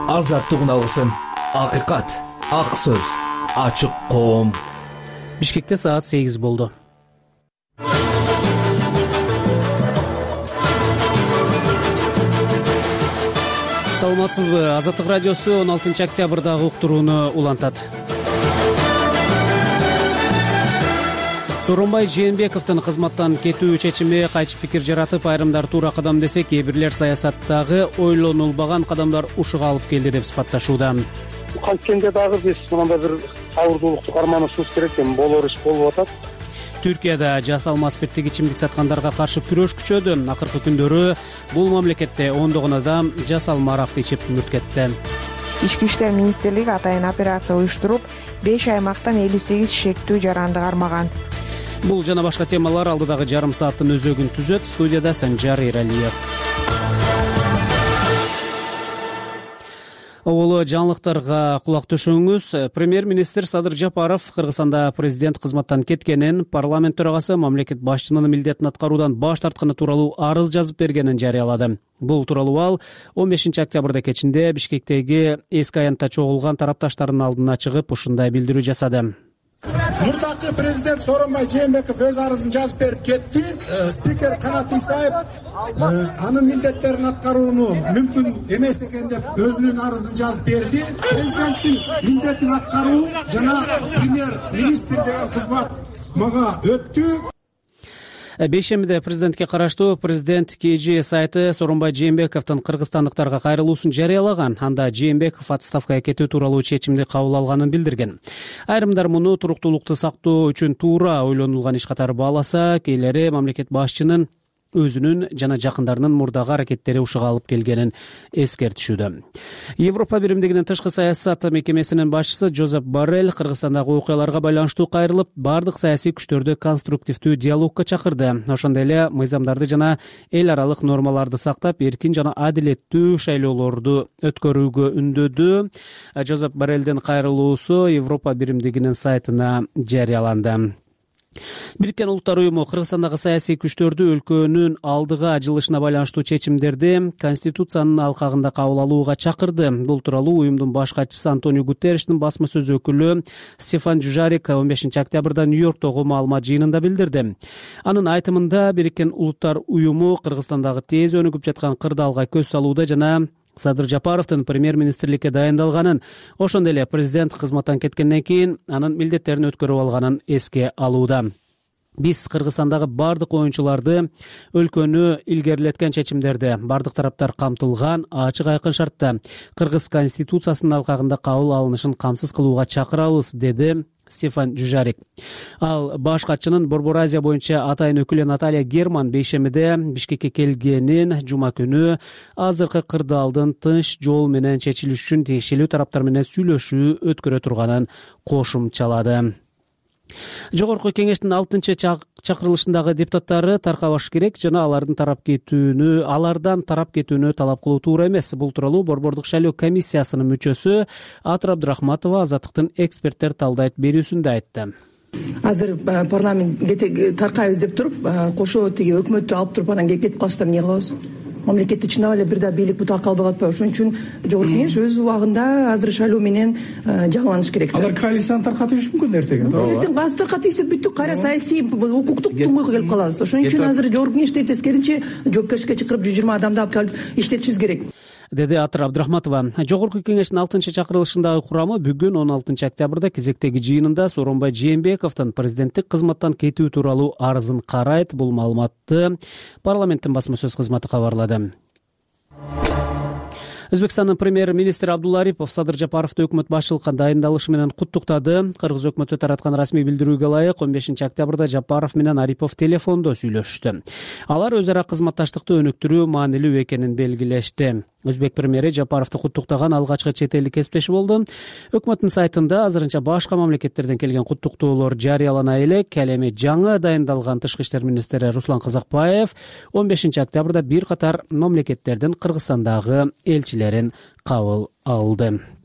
азаттыгын алсын. Акыйкат, ак сөз, ачык коом. Бишкекте саат 8 болду. Саламатсызбы? Азаттык радиосу 16 октябрдагы уктурууну улантат. Сооронбай Жээнбековдун кызматтан кетүү чечими кайчы пикир жаратып, айрымдар туура кадам десе, кээ бирлер саясаттагы ойлонулбаган кадамдар ушуга алып келди деп сыпатташууда. Кайткенде дагы биз мындай бир сабырдуулукту карманышыбыз керек экен. Болор иш болуп атат. Түркияда жасалма спирттик ичимдик саткандарга каршы күрөш күчөдү. Акыркы күндөрү бул мамлекетте ондогон адам жасалма аракты ичип мүрт кетти. Ички иштер министрлиги атайын операция уюштуруп, 5 аймактан 58 шектүү жаранды кармаган. Бул жана башка темалар алдыдагы жарым сааттын өзөгүн түзөт. Студияда Санжар Эралиев. Оболо жаңылыктарга кулак төшөңүз. Премьер-министр Садыр Жапаров Кыргызстанда президент кызматтан кеткенин, парламент төрагасы мамлекет башчынын милдетин аткаруудан баш тартканы тууралуу арыз жазып бергенин жарыялады. Бул тууралуу ал 15 октябрда кечинде Бишкектеги эски аянтта чогулган тарапташтардын алдына чыгып ушундай билдирүү жасады. Мурдакы президент Сооронбай Жээнбеков өз арызын жазып берип кетти. Спикер Канат Исаев анын милдеттерин аткарууну мүмкүн эмес экен деп өзүнүн арызын жазып берди. Президенттин милдетин аткаруу жана премьер-министр деген кызмат мага өттү. Бейшембиде президентке караштуу президент КЖ сайты Сооронбай Жээнбековдун кыргызстандыктарга кайрылуусун жарыялаган. Анда Жээнбеков отставкага кетүү тууралуу чечимди кабыл алганын билдирген. Айрымдар муну туруктуулукту сактоо үчүн туура ойлонулган иш катары бааласа, кээлери мамлекет башчынын өзүнүн жана жакындарынын мурдагы аракеттери ушуга алып келгенин эскертишүүдө. Европа биримдигинин тышкы саясат мекемесинин башчысы Жозеп Боррелл Кыргызстандагы окуяларга байланыштуу кайрылып, бардык саясий күчтөрдү конструктивдүү диалогко чакырды. Ошондой эле мыйзамдарды жана эл аралык нормаларды сактап, эркин жана адилеттүү шайлоолорду өткөрүүгө үндөдү. Жозеп Борреллдин кайрылуусу Европа биримдигинин сайтына жарыяланды. Бириккен Улуттар уюму Кыргызстандагы саясий күчтөрдү өлкөнүн алдыга жылышына байланыштуу чечимдерди Конституциянын алкагында кабыл алууга чакырды. Бул тууралуу уюмдун баш катчысы Антонио Гутерриштин басма сөз өкүлү Стефан Дюжарик 15 октябрда Нью-Йорктогу маалымат жыйынында билдирди. Анын айтымында Бириккен Улуттар уюму Кыргызстандагы тез өнүгүп жаткан кырдаалга көз салууда жана Садыр Жапаровдун премьер-министрликке дайындалганын, ошондой эле президент кызматтан кеткенден кийин анын милдеттерин өткөрүп алганын эске алууда. Биз Кыргызстандагы бардык оюнчуларды өлкөнү илгерилеткен чечимдерди бардык тараптар камтылган ачык айкын шартта Кыргыз конституциясынын алкагында кабыл алынышын камсыз кылууга чакырабыз, деди Стефан Дюжарик. Ал баш катчынын Борбор Азия боюнча атайын өкүлү Наталья Герман бейшембиде Бишкекке келгенин, жума күнү азыркы кырдаалдын тынч жол менен чечилиш үчүн тиешелүү тараптар менен сүйлөшүү өткөрө турганын кошумчалады. Жогорку кеңештин 6-чакырылышындагы депутаттары таркабаш керек жана алардан тарап кетүүнү талап кылуу туура эмес. Бул тууралуу Борбордук шайлоо комиссиясынын мүчөсү Атыр Абдрахматова Азаттыктын эксперттер талдайт берүүсүндө айтты. Азыр парламент таркайбыз деп туруп, кошо тиги өкмөттү алып туруп анан кетип калышсам эмне кылабыз? Мамлекетте чындап эле бир да бийлик бутак калбай атпайбы? Ошон үчүн жогорку кеңеш өз убагында азыр шайлоо менен жаңыланыш керек. Алар коалицияны таркатышы мүмкүн эртең. Эртең базы таркатып бүттүк, кайра саясий укуктук тумойго келип калабыз. Ошон үчүн азыр жогорку кеңеште тескеринче жоопкерчиликке чакырып 120 адамды алып келип иштетишибиз керек, деди Атыр Абдрахматова. Жогорку кеңештин 6-чакырылышындагы курамы бүгүн 16 октябрда кезектеги жыйынында Сооронбай Жээнбековдун президенттик кызматтан кетүү тууралуу арызын карайт. Бул маалыматты парламенттин басма сөз кызматы кабарлады. Өзбекстандын премьер-министри Абдулла Арипов Садыр Жапаровду өкмөт башчылыкка дайындалышы менен куттуктады. Кыргыз өкмөтү тараткан расмий билдирүүгө ылайык 15 октябрда Жапаров менен Арипов телефондо сүйлөшүштү. Алар өз ара кызматташтыкты өнүктүрүү маанилүү экенин белгилешти. Өзбек премьери Жапаровду куттуктаган алгачкы чет элдик кесиптеши болду. Өкмөттүн сайтында азырынча башка мамлекеттерден келген куттуктоолор жарыялана элек. Ал эми жаңы дайындалган тышкы иштер министри Руслан Казакбаев 15 октябрда бир катар мамлекеттердин Кыргызстандагы элчилерин кабыл алды.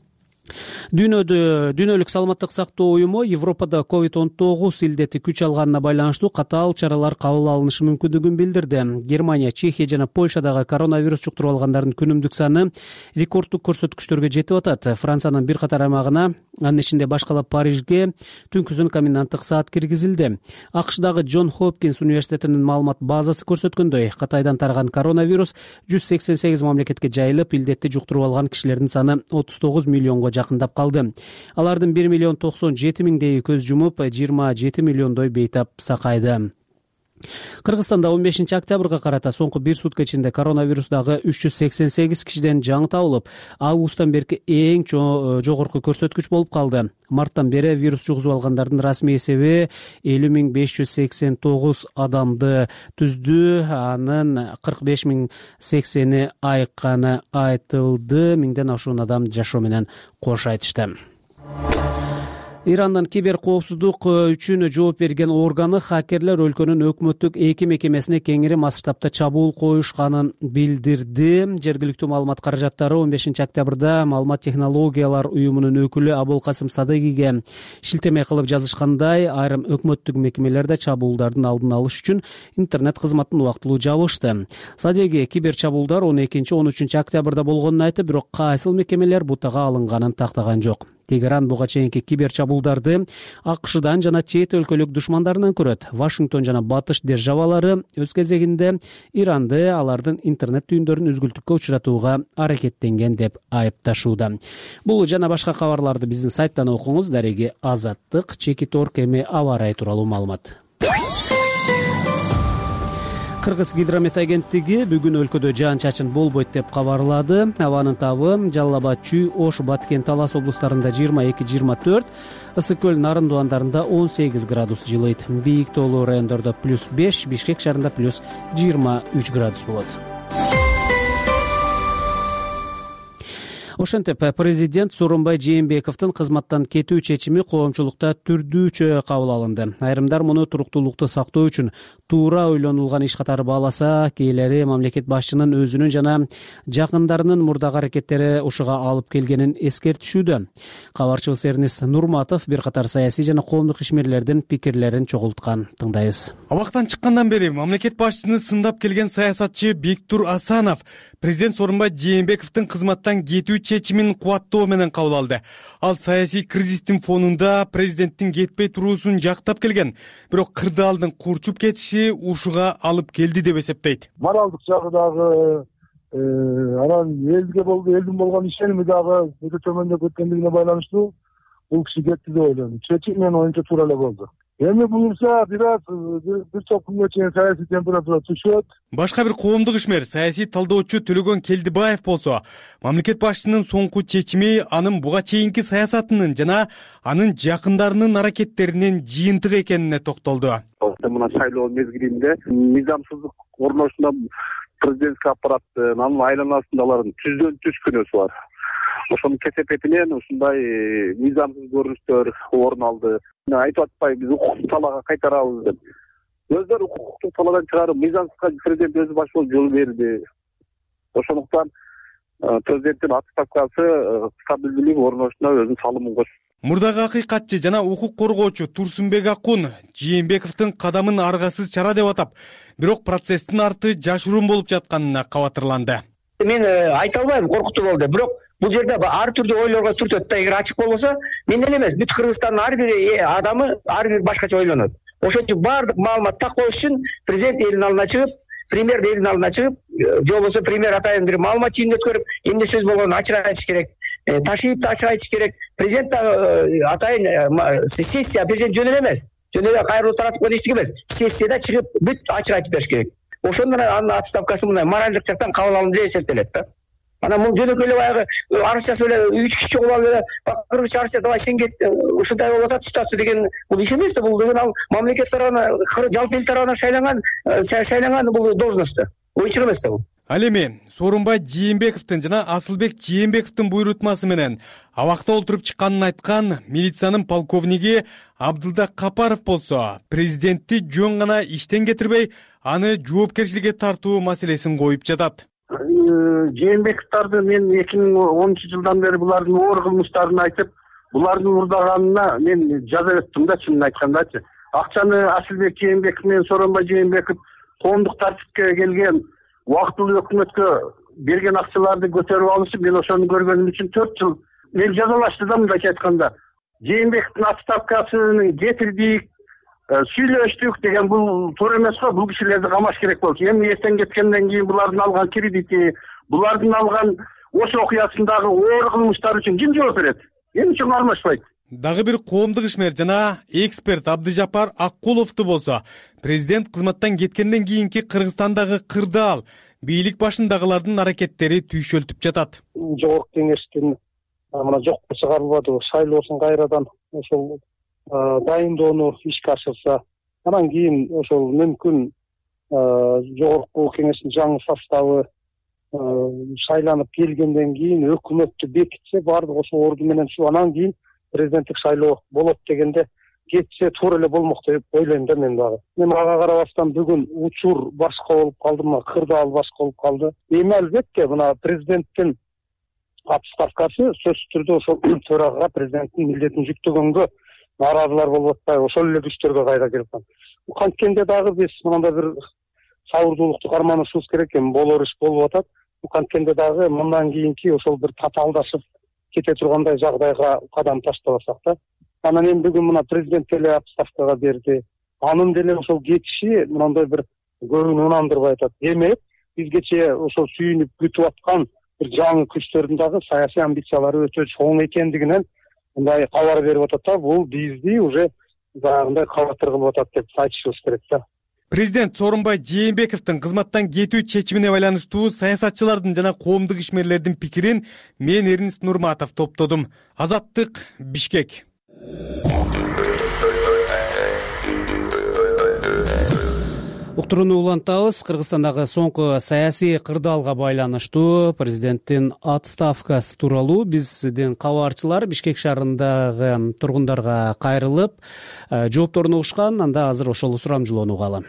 Дүйнөлүк саламаттык сактоо уюму Европада COVID-19 илдети күч алганына байланыштуу катаал чаралар кабыл алынышы мүмкүндүгүн билдирди. Германия, Чехия жана Польшадагы коронавирус жуктуруп алгандардын күнүмдүк саны рекорддук көрсөткүчтөргө жетип атат. Франциянын бир катар аймагына, анын ичинде башкалап Парижге түнкүсүн коменданттык саат киргизилди. АКШдагы Джон Хопкинс университетинин маалымат базасы көрсөткөндөй, Кытайдан тараган коронавирус 188 мамлекетке жайылып, илдетти жуктуруп алган кишилердин саны 39 миллионго жакындап калды. Алардын 1,97,000 көз жумуп, 27 миллиондой бейтап сакайды. Кыргызстанда 15 октябрга карата соңку бир сутка ичинде коронавирусдагы 388 кишиден жаңы табылып, августтан берки эң жогорку көрсөткүч болуп калды. Марттан бери вирус жугузуп алгандардын расмий эсеби 50,589 адамды түздү. Анын 45,080 айыкканы айтылды. 1000ден ашуун адам жашоо менен кош айтышты. Ирандын киберкоопсуздук үчүн жооп берген органы хакерлер өлкөнүн өкмөттүк эки мекемесине кеңири масштабта чабуул коюшканын билдирди. Жергиликтүү маалымат каражаттары 15 октябрда Маалымат технологиялар уюмунун өкүлү Абулкасым Садыгиге шилтеме кылып жазышкандай, айрым өкмөттүк мекемелерде чабуулдардын алдын алыш үчүн интернет кызматын убактылуу жабышты. Садыги кибер чабуулдар 12-13 октябрда болгонун айтып, бирок кайсыл мекемелер бутага алынганын тактаган жок. Тегеран буга чейинки кибер чабуулдарды АКШдан жана чет өлкөлүк душмандарынан көрөт. Вашингтон жана батыш державалары өз кезегинде Иранды алардын интернет түйүндөрүн үзгүлтүккө учуратууга аракеттенген деп айыпташууда. Бул жана башка кабарларды биздин сайттан окуңуз. Дареги Азаттык, Чекит.орг эми аба ырайы тууралуу маалымат. Кыргыз гидромет агенттиги бүгүн өлкөдө жаан-чачын болбойт деп кабарлады. Абанын табы Жалал Абад, Чүй, Ош, Баткен, Талас облустарында 22-24, Ысык көл, Нарын дуандарында 18 градус жылыйт. Бийик тоолуу райондордо +5, Бишкек шаарында +23 градус болот. Ошентип, президент Сооронбай Жээнбековдун кызматтан кетүү чечими коомчулукта түрдүүчө кабыл алынды. Айрымдар муну туруктуулукту сактоо үчүн туура ойлонулган иш катары бааласа, кээделери мамлекет башчынын өзүнүн жана жакындарынын мурдагы аракеттери ушуга алып келгенин эскертишүүдө. Кабарчыбыз Эрнест Нурматов бир катар саясий жана коомдук ишмерлердин пикирлерин чогулткан. Тыңдайбыз. Абактан чыккандан бери мамлекет башчыны сындап келген саясатчы Бектур Асанов президент Сооронбай Жээнбековдун кызматтан кетүү чечимин кубаттоо менен кабыл алды. Ал саясий кризистин фонунда президенттин кетпей туруусун жактап келген, бирок кырдаалдын курчуп кетиши ушуга алып келди деп эсептейт. Моралдык жагы дагы, анан элдин болгон ишеними дагы өтө төмөндөп кеткендигине байланыштуу бул киши кетти деп ойлойм. Чечим менин оюмча туура эле болду. Эми буюрса бир топ күнгө чейин саясий температура түшөт. Башка бир коомдук ишмер, саясий талдоочу Төлөгөн Келдибаев болсо, мамлекет башчынын соңку чечими анын буга чейинки саясатынын жана анын жакындарынын аракеттеринин жыйынтыгы экенине токтолду. Мына шайлоо мезгилинде мыйзамсыздык орношунда президентский аппараттын анын айланасында алардын түздөн түз күнөөсү бар. Ошонун кесепетинен ушундай мыйзамсыз көрүнүштөр орун алды. Айтып атпайбы, биз укуктук талаага кайтарабыз деп. Өздөрү укуктук талаадан чыгарып, мыйзамсызга президент өзү баш болуп жол берди. Ошондуктан президенттин отставкасы стабилдүүлүк орношуна өзүнүн салымын кошт. Мурдагы акыйкатчы жана укук коргоочу Турсунбек Акун Жээнбековдун кадамын аргасыз чара деп атап, бирок процесстин арты жашыруун болуп жатканына кабатырланды. Мен айта албайм, коркутуу болду, бирок бул жерде ар түрдүү ойлорго түртөт. Эгер ачык болбосо, менден эмес, бүт Кыргызстандын ар бир адамы ар бир башкача ойлонот. Ошон үчүн баардык маалымат так болуш үчүн президент элдин алдына чыгып, премьер элдин алдына чыгып, же болбосо премьер атайын бир маалымат жыйынын өткөрүп, эмне сөз болгонун ачык айтыш керек. Ташиевди ачык айтыш керек. Президент атайын сессия президент жөн эле эмес. Жөн эле кайрылуу таратып койгон эчтеке эмес. Сессияда чыгып бүт ачык айтып бериш керек. Ошондон анын отставкасы мындай моралдык жактан кабыл алынды деп эсептелет да. Анан бул жөнөкөй эле баягы арыз жазып эле 3 киши чогулуп алып эле кыргызча арыз давай сен кет, ушундай болуп атат ситуация деген бул иш эмес да. Бул деген ал мамлекет тарабынан, жалпы эл тарабынан шайланган бул должность. Ойчук эмес да бул. Ал эми Сооронбай Жээнбековдун жана Асылбек Жээнбековдун буйрутмасы менен абакта олтуруп чыкканын айткан милициянын полковниги Абдылда Капаров болсо, президентти жөн гана иштен кетирбей, аны жоопкерчиликке тартуу маселесин коюп жатат. Жээнбековдорду мен 2010-жылдан бери булардын оор кылмыштарын айтып, булардын урдаганына мен жаза өттүм да, чынын айткандачы. Акчаны Асылбек Жээнбеков менен Сооронбай Жээнбеков коомдук тартипке келген убактылуу өкмөткө берген акчаларды көтөрүп алышып, мен ошону көргөнүм үчүн 4 жыл мен жазалашты да, мындайча айтканда. Жээнбековдун отставкасын кетирдик, сүйлөштүк деген бул туура эмес го. Бул кишилерди камаш керек болчу. Эми эртең кеткенден кийин булардын алган кредити, булардын алган ошо окуясындагы оор кылмыштар үчүн ким жооп берет? Эмне үчүн кармашпайт? Дагы бир коомдук ишмер жана эксперт Абдыжапар Аккуловду болсо, президент кызматтан кеткенден кийинки Кыргызстандагы кырдаал бийлик башындагылардын аракеттери түйшөлтүп жатат. Жогорку кеңештин мына жокко чыгарылбады, шайлоосун кайрадан ошол дайындоону ишке ашырса, анан кийин ошол мүмкүн жогорку кеңештин жаңы составы шайланып келгенден кийин өкмөттү бекитсе, баардык ошо орду менен ушу анан кийин президенттик шайлоо болот дегенде кетсе туура эле болмок деп ойлойм да мен дагы. Мен ага карабастан бүгүн учур башка болуп калды, мына кырдаал башка болуп калды. Эми албетте мына президенттин отставкасы сөзсүз түрдө ошол төрагага президенттин милдетин жүктөгөнгө нааразылар болуп атпайбы, ошол эле күчтөргө кайра келип калды. Канткенде дагы биз мындай бир сабырдуулукту карманышыбыз керек экен, болор иш болуп атат. Канткенде дагы мындан кийинки ошол бир татаалдашып кете тургандай жагдайга кадам таштабасак да. Анан эми бүгүн мына президент деле отставкага берди. Анын деле ошол кетиши мындай бир көбүн унандырбай атат. Демек, бизгече ошол сүйүнүп күтүп аткан бир жаңы күчтөрдүн дагы саясий амбициялары өтө чоң экендигинен мындай кабар берип атат да. Бул бизди уже баягындай кабатыр кылып атат деп айтышыбыз керек да. Президент Сооронбай Жээнбековдун кызматтан кетүү чечимине байланыштуу саясатчылардын жана коомдук ишмерлердин пикирин мен Эрнест Нурматов топтодум. Азаттык, Бишкек. Уктурууну улантабыз. Кыргызстандагы соңку саясий кырдаалга байланыштуу президенттин отставкасы тууралуу биздин кабарчылар Бишкек шаарындагы тургундарга кайрылып жоопторун угушкан. Анда азыр ошол сурамжылоону угалы.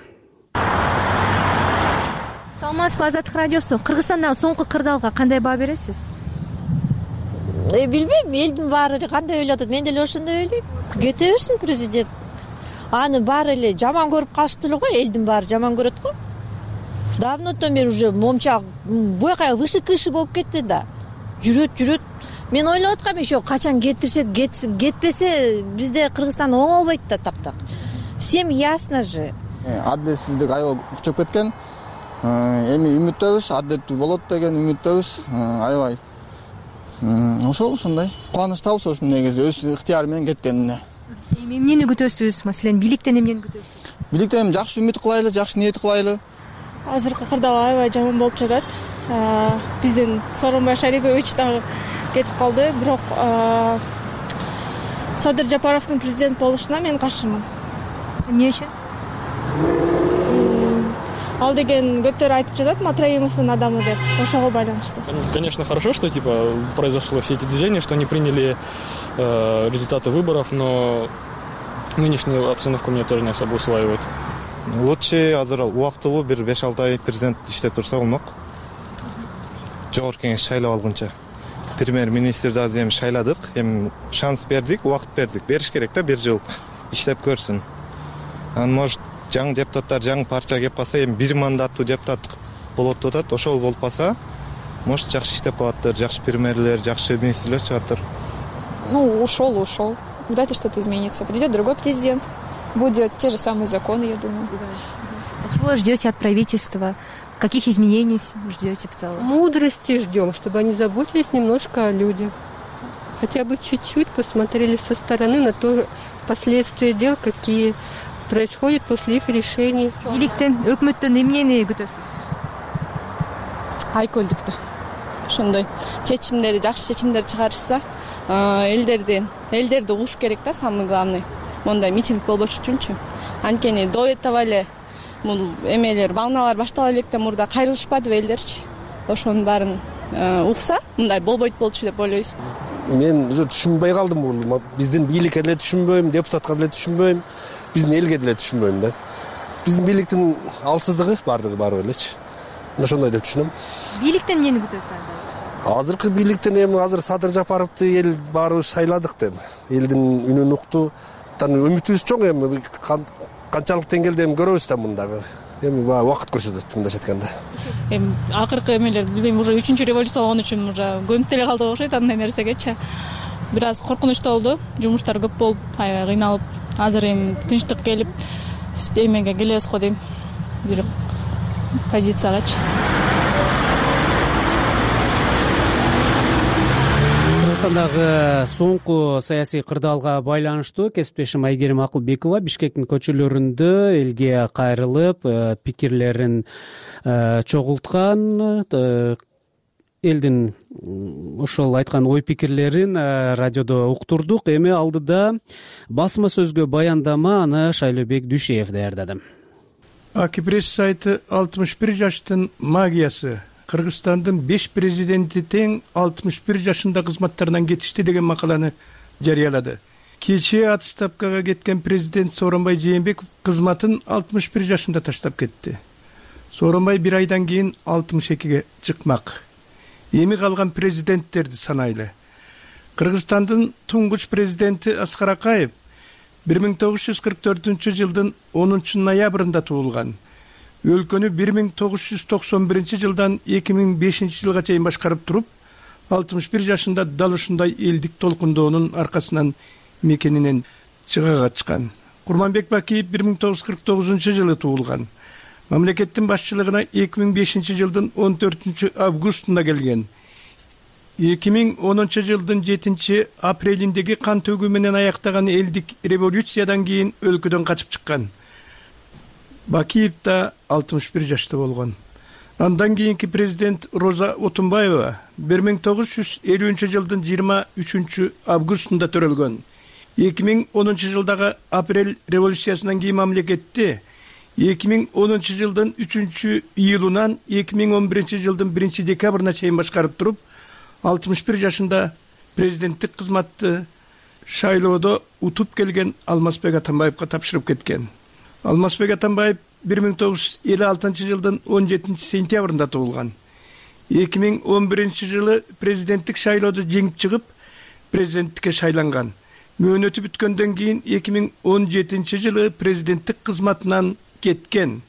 Саламатсызбы, Азаттык радиосу. Кыргызстандагы соңку кырдаалга кандай баа бересиз? Билбейм, элдин баары кандай ойлоп атат, мен деле ошондой ойлойм. Кете берсин президент. Аны баары эле жаман көрүп калышты эле го, элдин баары жаман көрөт го. Давнотон бери уже момча буяка вышы-кышы болуп кетти да. Жүрөт. Мен ойлоп аткам, еще качан кетиришет, кетпесе бизде Кыргызстан оңолбойт да таптак. Всем ясно же. Адилетсиздик аябай күчөп кеткен. Эми үмүттөбүз, адилеттүү болот деген үмүттөбүз. Аябай ошол кубанычтабыз ошо негизи өз ыктыяры менен кеткенине. Эмнени күтөсүз? Маселен, бийликтен эмнени күтөсүз? Бийликтен жакшы үмүт кылайлы, жакшы ниет кылайлы. Азыркы кырдаал аябай жаман болуп жатат. Биздин Сооронбай Шарипович дагы кетип калды, бирок Садыр Жапаровдун президент болушуна мен каршымын. Эмне үчүн? Ал деген көптөр айтып жатат, Матраимовдун адамы деп, ошого байланыштуу. Конечно, хорошо, что произошло все эти движения, что они приняли результаты выборов, но нынешнюю обстановку мне тоже не особо усваивает. Лучше азыр убактылуу бир 5-6 ай президент иштеп турса болмок. Жогорку кеңеш шайлап алгынча. Премьер-министрди азыр эми шайладык, эми шанс бердик, убакыт бердик. Бериш керек да, 1 жыл иштеп көрсүн. Анан может жаңы депутаттар, жаңы партия кеп калса, эми 1 мандаттуу депутат болот деп атат. Ошол болуп калса, может жакшы иштеп калаттыр, жакшы премьерлер, жакшы министрлер чыгаттыр. Ушел. Вряд ли что-то изменится. Придет другой президент, будут те же самые законы, я думаю. Чего вы ждете от правительства? Каких изменений ждете в целом? Мудрости ждем, чтобы они заботились немножко о людях. Хотя бы чуть-чуть посмотрели со стороны на то последствия дел, какие происходят после их решений. Бийликтен, өкмөттөн эмнени күтөсүз? Айкөлдүктү. Ошондой чечимдерди, жакшы чечимдер чыгарышса, элдерди угуш керек да, самый главный. Мондай митинг болбош үчүнчү. Анткени до этого эле бул эмелер, волналар баштала электен мурда кайрылышпадыбы элдерчи. Ошонун баарын укса, мындай болбойт болчу деп ойлойбуз. Мен уже түшүнбөй калдым бул. Биздин бийликке деле түшүнбөйм, депутатка деле түшүнбөйм, биздин элге деле түшүнбөйм да. Биздин бийликтин алсыздыгы баардыгы элечи. ошондой деп түшүнөм. Бийликтен эмнени күтөсүз анда? Азыркы бийликтен эми азыр Садыр Жапаровду эл баарыбыз шайладык деп. Элдин үнүн укту. Үмүтүбүз чоң эми канчалык деңгээлде эми көрөбүз да мындагы. Эми убакыт көрсөтөт мындайча айтканда. Эми акыркы эмелер билбейм, уже 3-чү революция болгон үчүн уже көнүп деле калдык окшойт андай нерсегечи. Бир аз коркунучтуу болду. Жумуштар көп болуп, аябай кыйналып, азыр эми тынчтык келип, эмеге келебиз го дейм. Бир позициягачы. Кыргызстандагы соңку саясий кырдаалга байланыштуу кесиптешим Айгерим Акылбекова Бишкектин көчөлөрүндө элге кайрылып, пикирлерин чогулткан, элдин ошол айткан ой пикирлерин радиодо уктурдук. Эми алдыда басма сөзгө баяндама аны Шайлообек Дүйшеев даярдады. Аки пресс сайты 61 жаштын магиясы. Кыргызстандын 5 президенти тең 61 жашында кызматтарынан кетишти деген макаланы жарыялады. Кечээ отставкага кеткен президент Сооронбай Жээнбеков кызматын 61 жашында таштап кетти. Сооронбай бир айдан кийин 62ге чыкмак. Эми калган президенттерди санайлы. Кыргызстандын туңгуч президенти Аскар Акаев 1944 жылдын 10 ноябрында туулган. Өлкөнү 1991 жылдан 2005 жылга чейин башкарып туруп, 61 жашында дал ушундай элдик толкундоонун аркасынан мекенинен чыга качкан. Курманбек Бакиев 1949 жылы туулган. Мамлекеттин башчылыгына 2005 жылдын 14 августунда келген. 2010 жылдын 7 апрелиндеги кан төгүү менен аяктаган элдик революциядан кийин өлкөдөн качып чыккан. Бакиев да 61 жашта болгон. Андан кийинки президент Роза Отунбаева 1950 жылдын 23 августунда төрөлгөн. 2010 жылдагы апрель революциясынан кийин мамлекетти 2010 жылдын 3 июлунан 2011 жылдын 1 декабрына чейин башкарып туруп, 61 жашында президенттик кызматты шайлоодо утуп келген Алмазбек Атамбаевга тапшырып кеткен. Алмазбек Атамбаев 1956 жылдын 17 сентябрында туулган. 2011 жылы президенттик шайлоодо жеңип чыгып, президенттикке шайланган. Мөөнөтү бүткөндөн кийин 2017 жылы президенттик кызматынан кеткен.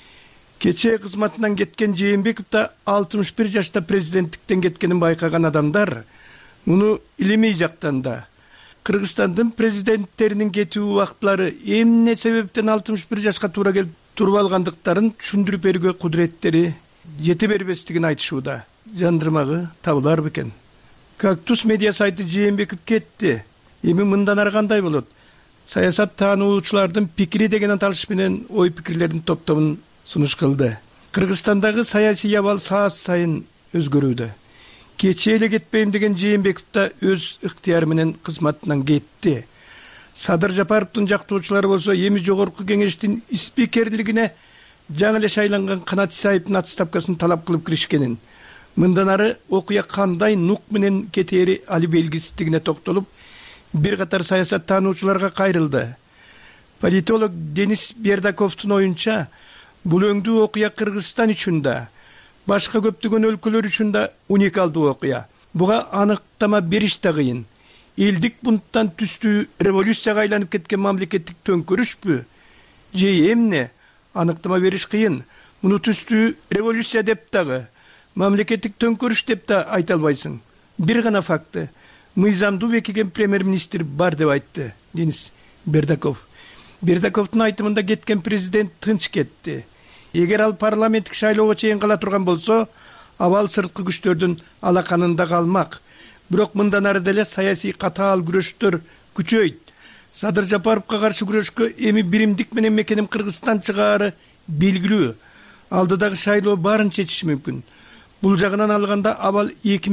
Кечээ кызматынан кеткен Жээнбеков да 61 жашта президенттиктен кеткенин байкаган адамдар муну илимий жактан да Кыргызстандын президенттеринин кетүү убактылары эмне себептен 61 жашка туура келип туруп алгандыктарын түшүндүрүп берүүгө кудуреттери жете бербестигин айтышууда. Жандырмагы табылар бекен. Кактус медиа сайты Жээнбеков кетти. Эми мындан ары кандай болот? Саясат таануучулардын пикири деген аталыш менен ой пикирлердин топтомун сунуш кылды. Кыргызстандагы саясий абал саат сайын өзгөрүүдө. Кечээ эле кетпейм деген Жээнбеков да өз ыктыяры менен кызматынан кетти. Садыр Жапаровдун жактоочулары болсо эми жогорку кеңештин спикерлигине жаңы эле шайланган Канат Исаевдин отставкасын талап кылып киришкенин, мындан ары окуя кандай нук менен кетери али белгисиздигине токтолуп, бир катар саясат таануучуларга кайрылды. Политолог Денис Бердаковдун оюнча, бул өңдүү окуя Кыргызстан үчүн да, башка көптөгөн өлкөлөр үчүн да уникалдуу окуя. Буга аныктама бериш да кыйын. Элдик бунттан түстүү революцияга айланып кеткен мамлекеттик төңкөрүшпү? Же эмне? Аныктама бериш кыйын. Муну түстүү революция деп дагы, мамлекеттик төңкөрүш деп да айта албайсың. Бир гана факты. Мыйзамдуу бекиген премьер-министр бар деп айтты Денис Бердаков. Бердаковдун айтымында кеткен президент тынч кетти. Эгер ал парламенттик шайлоого чейин кала турган болсо, абал сырткы күчтөрдүн алаканында калмак. Бирок мындан ары деле саясий катаал күрөштөр күчөйт. Садыр Жапаровго каршы күрөшкө эми биримдик менен мекеним Кыргызстан чыгаары белгилүү. Алдыдагы шайлоо баарын чечиши мүмкүн. Бул жагынан алганда абал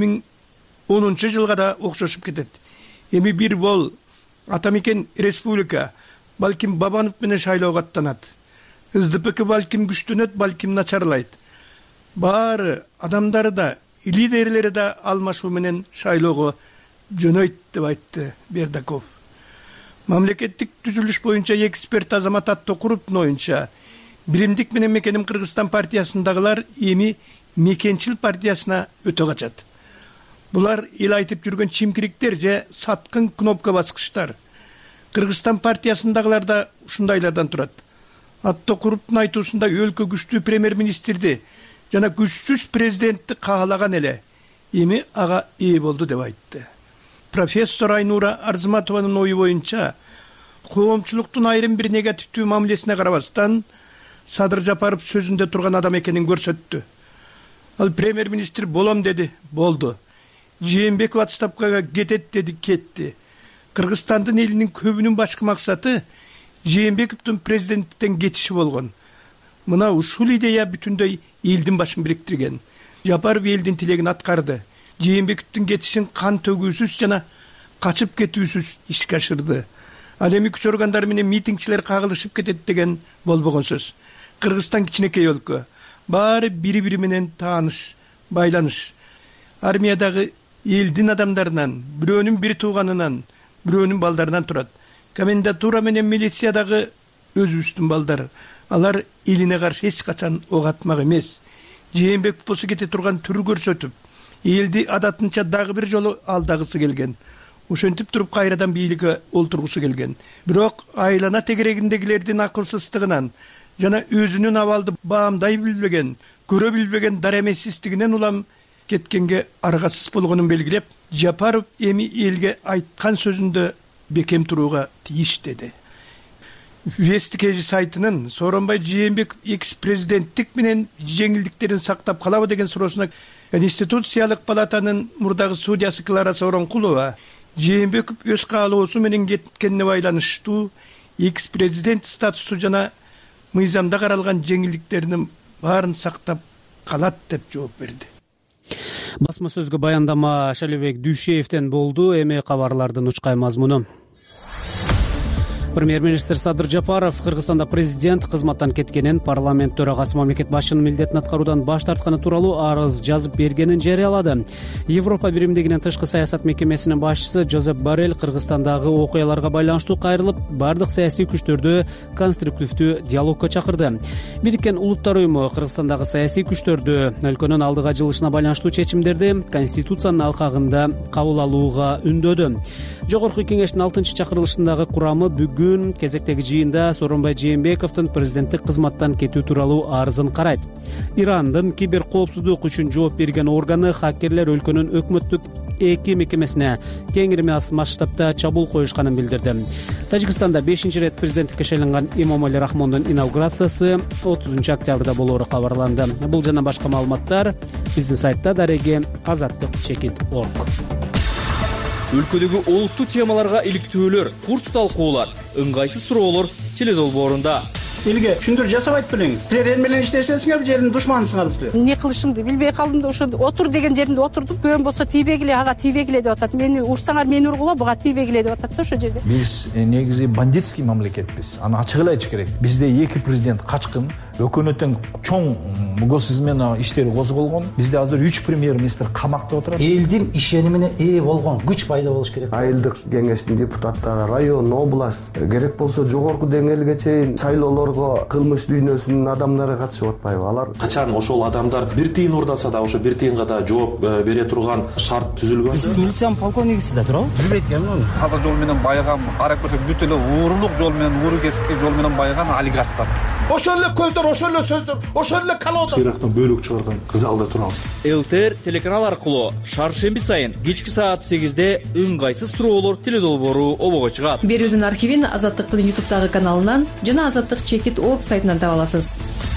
2010 жылга да окшошуп кетет. Эми бир бол атамекен республика, балким Бабанов менен шайлоого аттанат. СДПК балким күчтөнөт, балким начарлайт. Баары адамдары да, лидерлери да алмашуу менен шайлоого жөнөйт деп айтты Бердаков. Мамлекеттик түзүлүш боюнча эксперт Азамат Аттокуровдун оюнча, Биримдик менен Мекеним Кыргызстан партиясындагылар эми Мекенчил партиясына өтө качат. Булар эл айтып жүргөн чимкириктер же саткын кнопка баскычтар. Кыргызстан партиясындагылар да ушундайлардан турат. Абтокуровдун айтуусунда өлкө күчтүү премьер-министрди жана күчсүз президентти каалаган эле эми ага ээ болду деп айтты. Профессор Айнура Арзыматованын ою боюнча, коомчулуктун айрым бир негативдүү мамилесине карабастан Садыр Жапаров сөзүндө турган адам экенин көрсөттү. Ал премьер-министр болом деди, болду. Жээнбеков отставкага кетет деди, кетти. Кыргызстандын элинин көбүнүн башкы максаты Жээнбековдун президенттен кетиши болгон. Мына ушул идея бүтүндөй элдин башын бириктирген. Жапаров элдин тилегин аткарды. Жээнбековдун кетишин кан төгүүсүз жана качып кетүүсүз ишке ашырды. Ал эми күч органдары менен митингчилер кагылышып кетет деген болбогон сөз. Кыргызстан кичинекей өлкө. Баары бири-бири менен тааныш, байланыш. Армиядагы элдин адамдарынан, бирөөнүн бир тууганынан, бирөөнүн балдарынан турат. Комендатура менен милициядагы өзүбүздүн балдар. Алар элине каршы эч качан ок атмак эмес. Жээнбеков болсо кете турган түр көрсөтүп, элди адатынча дагы бир жолу алдагысы келген. Ошентип туруп кайрадан бийликке олтургусу келген. Бирок айлана тегерегиндегилердин акылсыздыгынан жана өзүнүн абалды баамдай билбеген, көрө билбеген даремесиздигинен улам кеткенге аргасыз болгонун белгилеп, Жапаров эми элге айткан сөзүндө бекем турууга тийиш деди. Вестикежи сайтынын Сооронбай Жээнбеков экс-президенттик менен жеңилдиктерин сактап калабы деген суроосуна Конституциялык палатанын мурдагы судьясы Клара Сооронкулова Жээнбеков өз каалоосу менен кеткенине байланыштуу экс-президент статусу жана мыйзамда каралган жеңилдиктеринин баарын сактап калат деп жооп берди. Басма сөзгө баяндама Шалебек Дүйшеевден болду. Эми кабарлардын учкай мазмуну. Премьер-министр Садыр Жапаров Кыргызстанда президент кызматтан кеткенин, парламент төрагасы мамлекет башчынын милдетин аткаруудан баш тартканы тууралуу арыз жазып бергенин жарыялады. Европа биримдигинин тышкы саясат мекемесинин башчысы Жозеп Боррелл Кыргызстандагы окуяларга байланыштуу кайрылып, бардык саясий күчтөрдү конструктивдүү диалогко чакырды. Бириккен Улуттар уюму Кыргызстандагы саясий күчтөрдү өлкөнүн алдыга жылышына байланыштуу чечимдерди Конституциянын алкагында кабыл алууга үндөдү. Жогорку кеңештин 6-чакырылышындагы курамы бүгүн кезектеги жыйында Сооронбай Жээнбековдун президенттик кызматтан кетүү тууралуу арызын карайт. Ирандын кибер коопсуздук үчүн жооп берген органы хакерлер өлкөнүн өкмөттүк эки мекемесине кеңири масштабта чабуул коюшканын билдирди. Тажикстанда 5-рет президенттикке шайланган Эмомали Рахмондун инаугурациясы 30 октябрда болоору кабарланды. Бул жана башка маалыматтар биздин сайтта дареги azattik.org. Өлкөдөгү олуттуу темаларга иликтөөлөр, курч талкуулар, ыңгайсыз суроолор теледолбоорунда. Элге түшүндүр жасабайт белең. Силер эл менен иштешесиңер, жердин душманысыңар силер. Эмне кылышымды билбей калдым да ошо отур деген жеринде отурдум. Бөөн болсо тийбегиле, ага тийбегиле деп атат. Мени урсаңар мени ургула, буга тийбегиле деп атат да ошо жерде. Биз негизи бандитский мамлекетпиз. Аны ачык эле айтыш керек. Бизде эки президент качкын, өкмөттүн чоң мөгөз измена иштери козголгон. Бизде азыр 3 премьер-министр камакта отурат. Элдин ишенимине ээ болгон күч пайда болуш керек. Айылдык кеңештин депутаттары, район, область, керек болсо жогорку деңгээлге чейин шайлоолорго кылмыш дүйнөсүнүн адамдары катышып атпайбы? Алар качан ошол адамдар бир тыйын урдаса да ошо бир тыйынга да жооп бере турган шарт түзүлгөн. Сиз милициянын полковнигисиз да туурабы? Билбейт экенмин. Таза жол менен байыган, карап көрсөк бүт эле уурулук жол менен, ууру кески жол менен байыган олигархтар. Ошол эле көздөр, ошол эле сөздөр, ошол эле калоодор. Ирактан бөлүк чыгарган залда турабыз. ЛТР телеканал аркылуу шаршемби сайын кечки саат 8-де ыңгайсыз суроолор теледолбоору обого чыгат. Берүүдүн архивин Азаттыктын YouTube'дагы каналынан жана azattik.org сайтынан таба аласыз.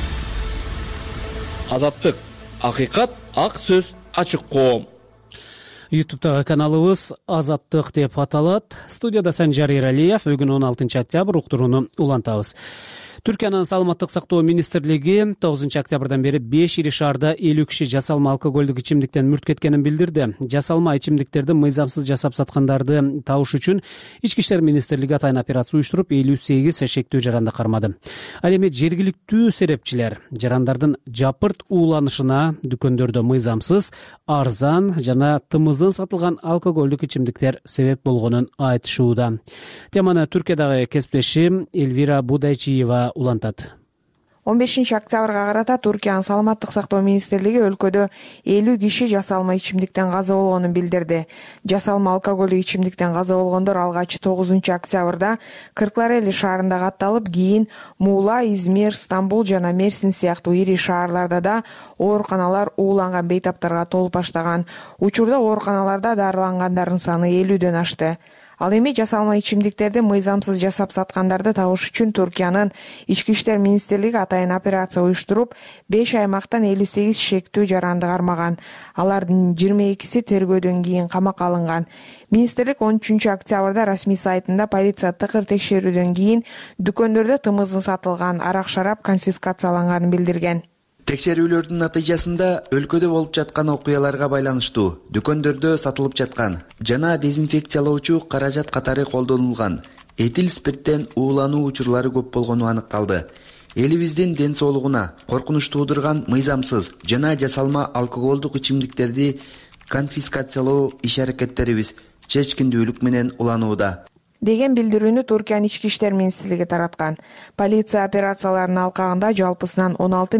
Азаттык, акыйкат, ак сөз, ачык коом. YouTube'дагы каналыбыз Азаттык деп аталат. Студияда Санжар Эралиев. Бүгүн 16 октябрь уктурууну улантабыз. Түркиянын саламаттык сактоо министрлиги 9 октябрдан бери 5 ири шаарда 50 киши жасалма алкоголдук ичимдиктен мүрт кеткенин билдирди. Жасалма ичимдиктерди мыйзамсыз жасап саткандарды табыш үчүн Ички иштер министрлиги атайын операция уюштуруп 58 шектөө жаранды кармады. Ал эми жергиликтүү серепчилер жарандардын жапырт ууланышына дүкөндөрдө мыйзамсыз, арзан жана тымызын сатылган алкоголдук ичимдиктер себеп болгонун айтышууда. Теманы Түркиядагы кесиптешим Эльвира Будайчиева улантат. 15-октябрга карата Туркиянын саламаттык сактоо министрлиги өлкөдө 50 киши жасалма ичимдиктен каза болгонун билдирди. Жасалма алкоголдук ичимдиктен каза болгондор алгач 9-октябрда Кыркларели шаарында катталып, кийин Муула, Измир, Стамбул жана Мерсин сыяктуу ири шаарларда да ооруканалар ууланган бейтаптарга толуп баштаган. Учурда ооруканаларда дарылангандардын саны 50дөн ашты. Ал эми жасалма ичимдиктерди мыйзамсыз жасап саткандарды табыш үчүн Туркиянын Ички иштер министрлиги атайын операция уюштуруп, 5 аймактан 58 шектүү жаранды кармаган. Алардын 22си тергөөдөн кийин камакка алынган. Министрлик 13-октябрда расмий сайтында полиция тыкыр текшерүүдөн кийин дүкөндөрдө тымыздын сатылган арак-шарап конфискацияланганын билдирген. Текшерүүлөрдүн натыйжасында өлкөдө болуп жаткан окуяларга байланыштуу дүкөндөрдө сатылып жаткан жана дезинфекциялоочу каражат катары колдонулган этил спирттен уулануу учурлары көп болгону аныкталды. Элибиздин ден соолугуна коркунуч туудурган мыйзамсыз жана жасалма алкоголдук ичимдиктерди конфискациялоо иш-аракеттерибиз чечкиндүүлүк менен уланууда деген билдирүүнү Туркиянын Ички иштер министрлиги тараткан. Полиция операцияларынын алкагында жалпысынан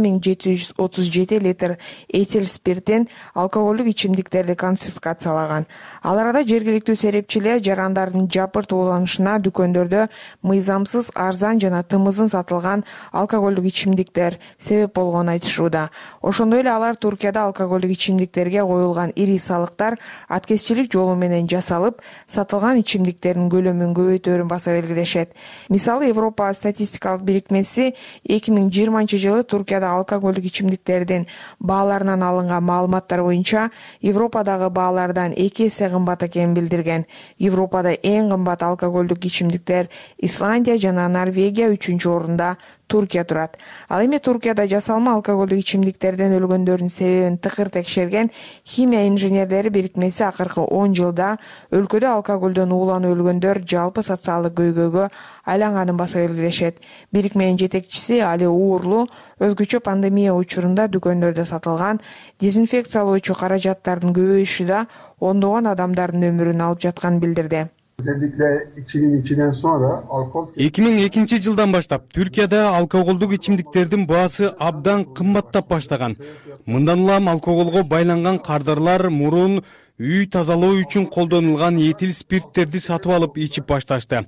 16737 литр этил спиртин алкоголдук ичимдиктерди конфискациялаган. Аларда жергиликтүү серепчилер жарандардын жапырт ууланышына дүкөндөрдө мыйзамсыз, арзан жана тымызын сатылган алкоголдук ичимдиктер себеп болгонун айтышууда. Ошондой эле алар Туркияда алкоголдук ичимдиктерге коюлган ири салыктар аткезчилик жолу менен жасалып, сатылган ичимдиктердин көлөмүн көбөйтөөрүн баса белгилешет. Мисалы, Европа статистикалык бирикмеси 2020-жылы Туркияда алкоголдук ичимдиктердин бааларынан алынган маалыматтар боюнча Европадагы баалардан 2 эсе кымбат экенин билдирген. Европада эң кымбат алкоголдук ичимдиктер Исландия жана Норвегия, 3-орунда Туркия турат. Ал эми Туркияда жасалма алкоголдук ичимдиктерден өлгөндөрдүн себебин тыкыр текшерген химия инженерлери бирикмеси акыркы 10 жылда өлкөдө алкоголдон ууланып өлгөндөр жалпы социалдык көйгөйгө айланганын баса белгилешет. Бирикменин жетекчиси Али Уурлу өзгөчө пандемия учурунда дүкөндөрдө сатылган дезинфекциялоочу каражаттардын көбөйүшү да ондогон адамдардын өмүрүн алып жатканын билдирди. Özellikle 2002'den sonra 2002 жылдан баштап Түркияда алкоголдук ичимдиктердин баасы абдан кымбаттап баштаган. Мындан улам алкоголго байланган кардарлар мурун үй тазалоо үчүн колдонулган этил спирттерди сатып алып ичип башташты.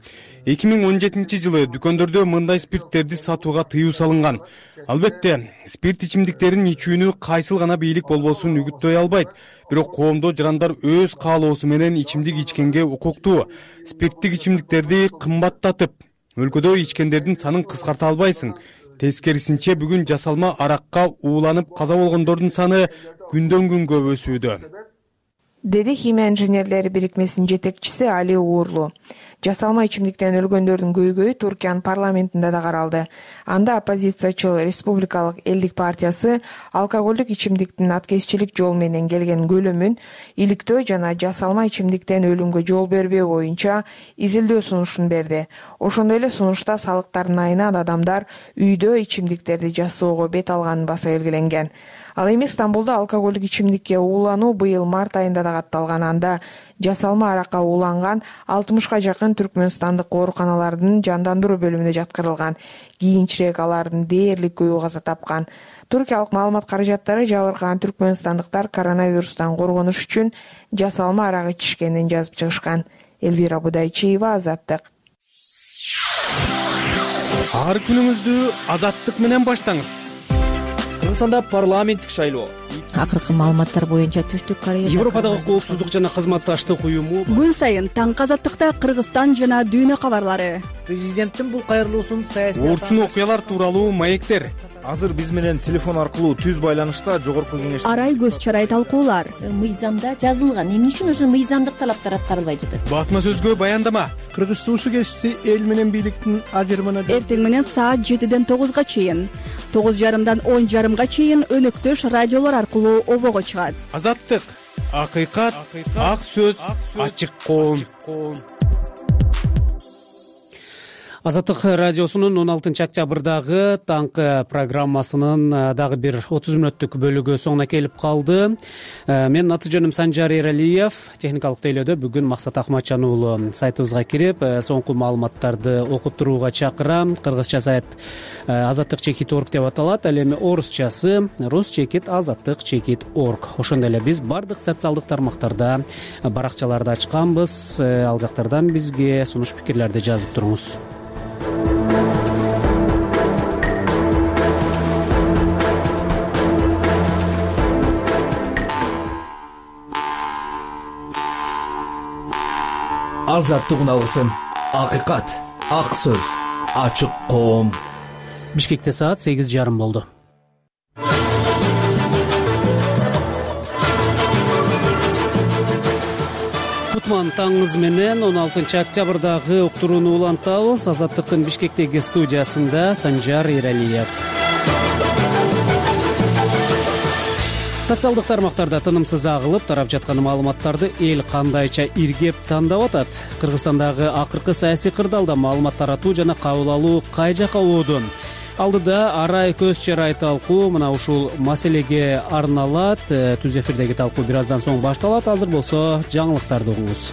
2017 жылы дүкөндөрдө мындай спирттерди сатууга тыюу салынган. Албетте, спирт ичимдиктерин ичүүнү кайсыл гана бийлик болбосун үгүттөй албайт. Бирок коомдо жарандар өз каалоосу менен ичимдик ичкенге укуктуу. Спирттик ичимдиктерди кымбаттатып, өлкөдө ичкендердин санын кыскарта албайсың. Тескерисинче бүгүн жасалма аракка ууланып каза болгондордун саны күндөн күнгө өсүүдө, деди химия инженерлери бирикмесинин жетекчиси Али Уурлу. Жасалма ичимдиктен өлгөндөрдүн көйгөйү Туркиянын парламентинде да каралды. Анда оппозициячыл Республикалык элдик партиясы алкоголдук ичимдиктин аткезчилик жол менен келген көлөмүн иликтөө жана жасалма ичимдиктен өлүмгө жол бербөө боюнча изилдөө сунушун берди. Ошондой эле сунушта салыктардын айынан адамдар үйдө ичимдиктерди жасоого бет алганын баса белгиленген. Ал эми Стамбулда алкоголдук ичимдикке уулануу быйыл март айында да катталган. Анда жасалма аракка ууланган 60га жакын түркмөнстандык ооруканалардын жандандыруу бөлүмүнө жаткырылган. Кийинчерээк алардын дээрлик көбү каза тапкан. Туркиялык маалымат каражаттары жабыркаган түркмөнстандыктар коронавирустан коргонуш үчүн жасалма арак ичишкенин жазып чыгышкан. Элвира Будайчиева, Азаттык. Ар күнүңүздү Азаттык менен баштаңыз. Кыргызстанда парламенттик шайлоо. Акыркы маалыматтар боюнча Түштүк Корея Европадагы коопсуздук жана кызматташтык уюму күн сайын таңкы Азаттыкта Кыргызстан жана дүйнө кабарлары. Президенттин бул кайрылуусун саясий орчун окуялар тууралуу маектер. Азыр биз менен телефон аркылуу түз байланышта жогорку кеңеш арай көз чарай талкуулар. Мыйзамда жазылган, эмне үчүн ошо мыйзамдык талаптар аткарылбай жатат? Басма сөзгө баяндама. Кыргыз туусу кесиси эл менен бийликтин ажырымына эртең менен саат 7-ден 9-га чейин, 9:30-дан 10:30-га чейин өнөктөш радиолор аркылуу обого чыгат. Азаттык, акыйкат, ак сөз, ачык коом. Азаттык радиосунун 16 октябрдагы таңкы программасынын дагы бир 30 мүнөттүк бөлүгү соңуна келип калды. Менин аты жөнүм Санжар Эралиев. Техникалык тейлөөдө бүгүн Максат Ахматжан уулу сайтыбызга кирип, соңку маалыматтарды окуп турууга чакырам. Кыргызча сайт azattik.org деп аталат. Ал эми орусчасы rus.azattik.org. Ошондой эле биз бардык социалдык тармактарда баракчаларды ачканбыз. Ал жактардан бизге сунуш пикирлерди жазып туруңуз. Азаттык уналгысын, акыйкат, ак сөз, ачык коом. Бишкекте саат 8:30 болду. Кутман таңыңыз менен 16 октябрдагы уктурууну улантабыз. Азаттыктын Бишкектеги студиясында Санжар Эралиев. Социалдык тармактарда тынымсыз агылып тарап жаткан маалыматтарды эл кандайча иргеп тандап атат? Кыргызстандагы акыркы саясий кырдаалда маалымат таратуу жана кабыл алуу кай жака ооду? Алдыда арай көз чарай талкуу мына ушул маселеге арналат. Түз эфирдеги талкуу бир аздан соң башталат. Азыр болсо жаңылыктарды угуңуз.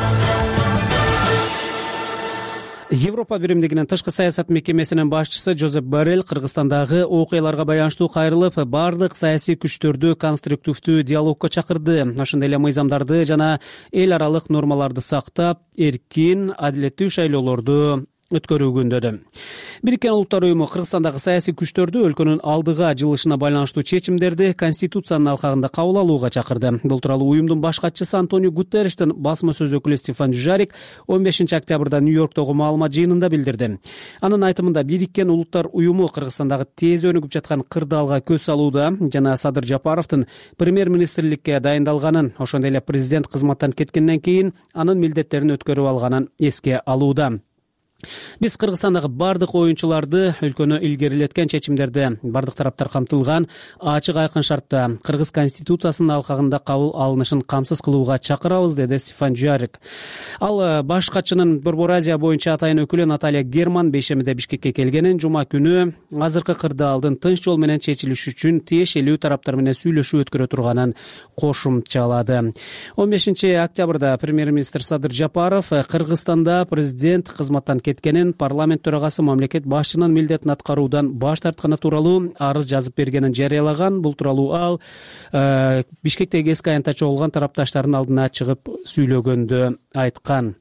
Европа биримдигинин тышкы саясат мекемесинин башчысы Жозеп Боррелл Кыргызстандагы окуяларга байланыштуу кайрылып, бардык саясий күчтөрдү конструктивдүү диалогко чакырды. Ошондой эле мыйзамдарды жана эл аралык нормаларды сактап, эркин, адилеттүү шайлоолорду өткөрүүгө үндөдү. Бириккен Улуттар уюму Кыргызстандагы саясий күчтөрдү өлкөнүн алдыга жылышына байланыштуу чечимдерди Конституциянын алкагында кабыл алууга чакырды. Бул тууралуу уюмдун баш катчысы Антонио Гутерриштин басма сөз өкүлү Стефан Дюжарик 15 октябрда Нью-Йорктогу маалымат жыйынында билдирди. Анын айтымында Бириккен Улуттар уюму Кыргызстандагы тез өнүгүп жаткан кырдаалга көз салууда жана Садыр Жапаровдун премьер-министрликке дайындалганын, ошондой эле президент кызматтан кеткенден кийин анын милдеттерин өткөрүп алганын эске алууда. Биз Кыргызстандагы бардык оюнчуларды өлкөнү илгерилеткен чечимдерде бардык тараптар камтылган ачык айкын шартта Кыргыз Конституциясынын алкагында кабыл алынышын камсыз кылууга чакырабыз, деди Стефан Дюжарик. Ал баш катчынын Борбор Азия боюнча атайын өкүлү Наталья Герман бейшемиде Бишкекке келгенин, жума күнү азыркы кырдаалдын тынч жол менен чечилиши үчүн тиешелүү тараптар менен сүйлөшүү өткөрө турганын кошумчалады. 15 октябрда премьер-министр Садыр Жапаров Кыргызстанда президент кызматтан кеткенин, парламент төрагасы мамлекет башчынын милдетин аткаруудан баш тартканы тууралуу арыз жазып бергенин жарыялаган. Бул тууралуу ал Бишкектеги эски аянтта чогулган тарапташтардын алдына чыгып сүйлөгөндө айткан.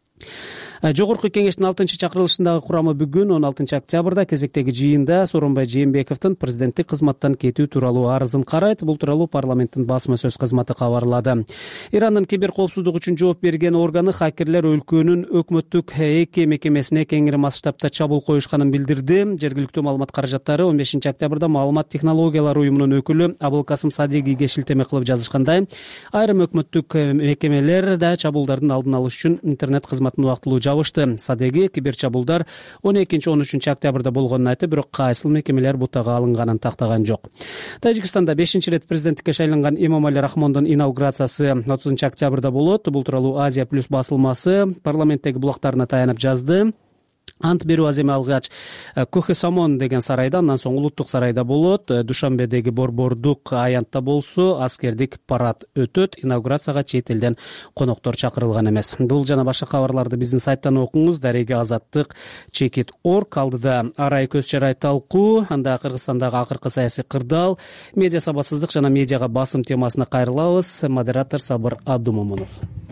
Жогорку кеңештин 6-чакырылышындагы курамы бүгүн 16 октябрда кезектеги жыйында Сооронбай Жээнбековдун президенттик кызматтан кетүү тууралуу арызын карайт. Бул тууралуу парламенттин басма сөз кызматы кабарлады. Ирандын кибер коопсуздук үчүн жооп берген органы хакерлер өлкөнүн өкмөттүк эки мекемесине кеңири масштабта чабуул коюшканын билдирди. Жергиликтүү маалымат каражаттары 15 октябрда маалымат технологиялары уюмунун өкүлү Абылкасым Садегиге шилтеме кылып жазышкандай, айрым өкмөттүк мекемелер да чабуулдардын алдын алыш үчүн интернет кызматын убактылуу жабышты. Садеги кибер чабуулдар 12-13 октябрда болгонун айтып, бирок кайсыл мекемелер бутага алынганын тактаган жок. Тажикстанда 5-рет президенттикке шайланган Эмомали Рахмондун инаугурациясы 30 октябрда болот. Бул тууралуу Азия плюс басылмасы парламенттеги булактарына таянып жазды. Ант берүү аземи алгач Кохесамон деген сарайда, андан соң Улуттук сарайда болот. Душанбедеги борбордук аянтта болсо аскердик парад өтөт. Инаугурацияга чет элден коноктор чакырылган эмес. Бул жана башка кабарларды биздин сайттан окуңуз. Дареги azattik.org. Алдыда арай көз чарай талкуу, анда Кыргызстандагы акыркы саясий кырдаал, медиа сабатсыздык жана медиага басым темасына кайрылабыз. Модератор Сабыр Абдумомунов.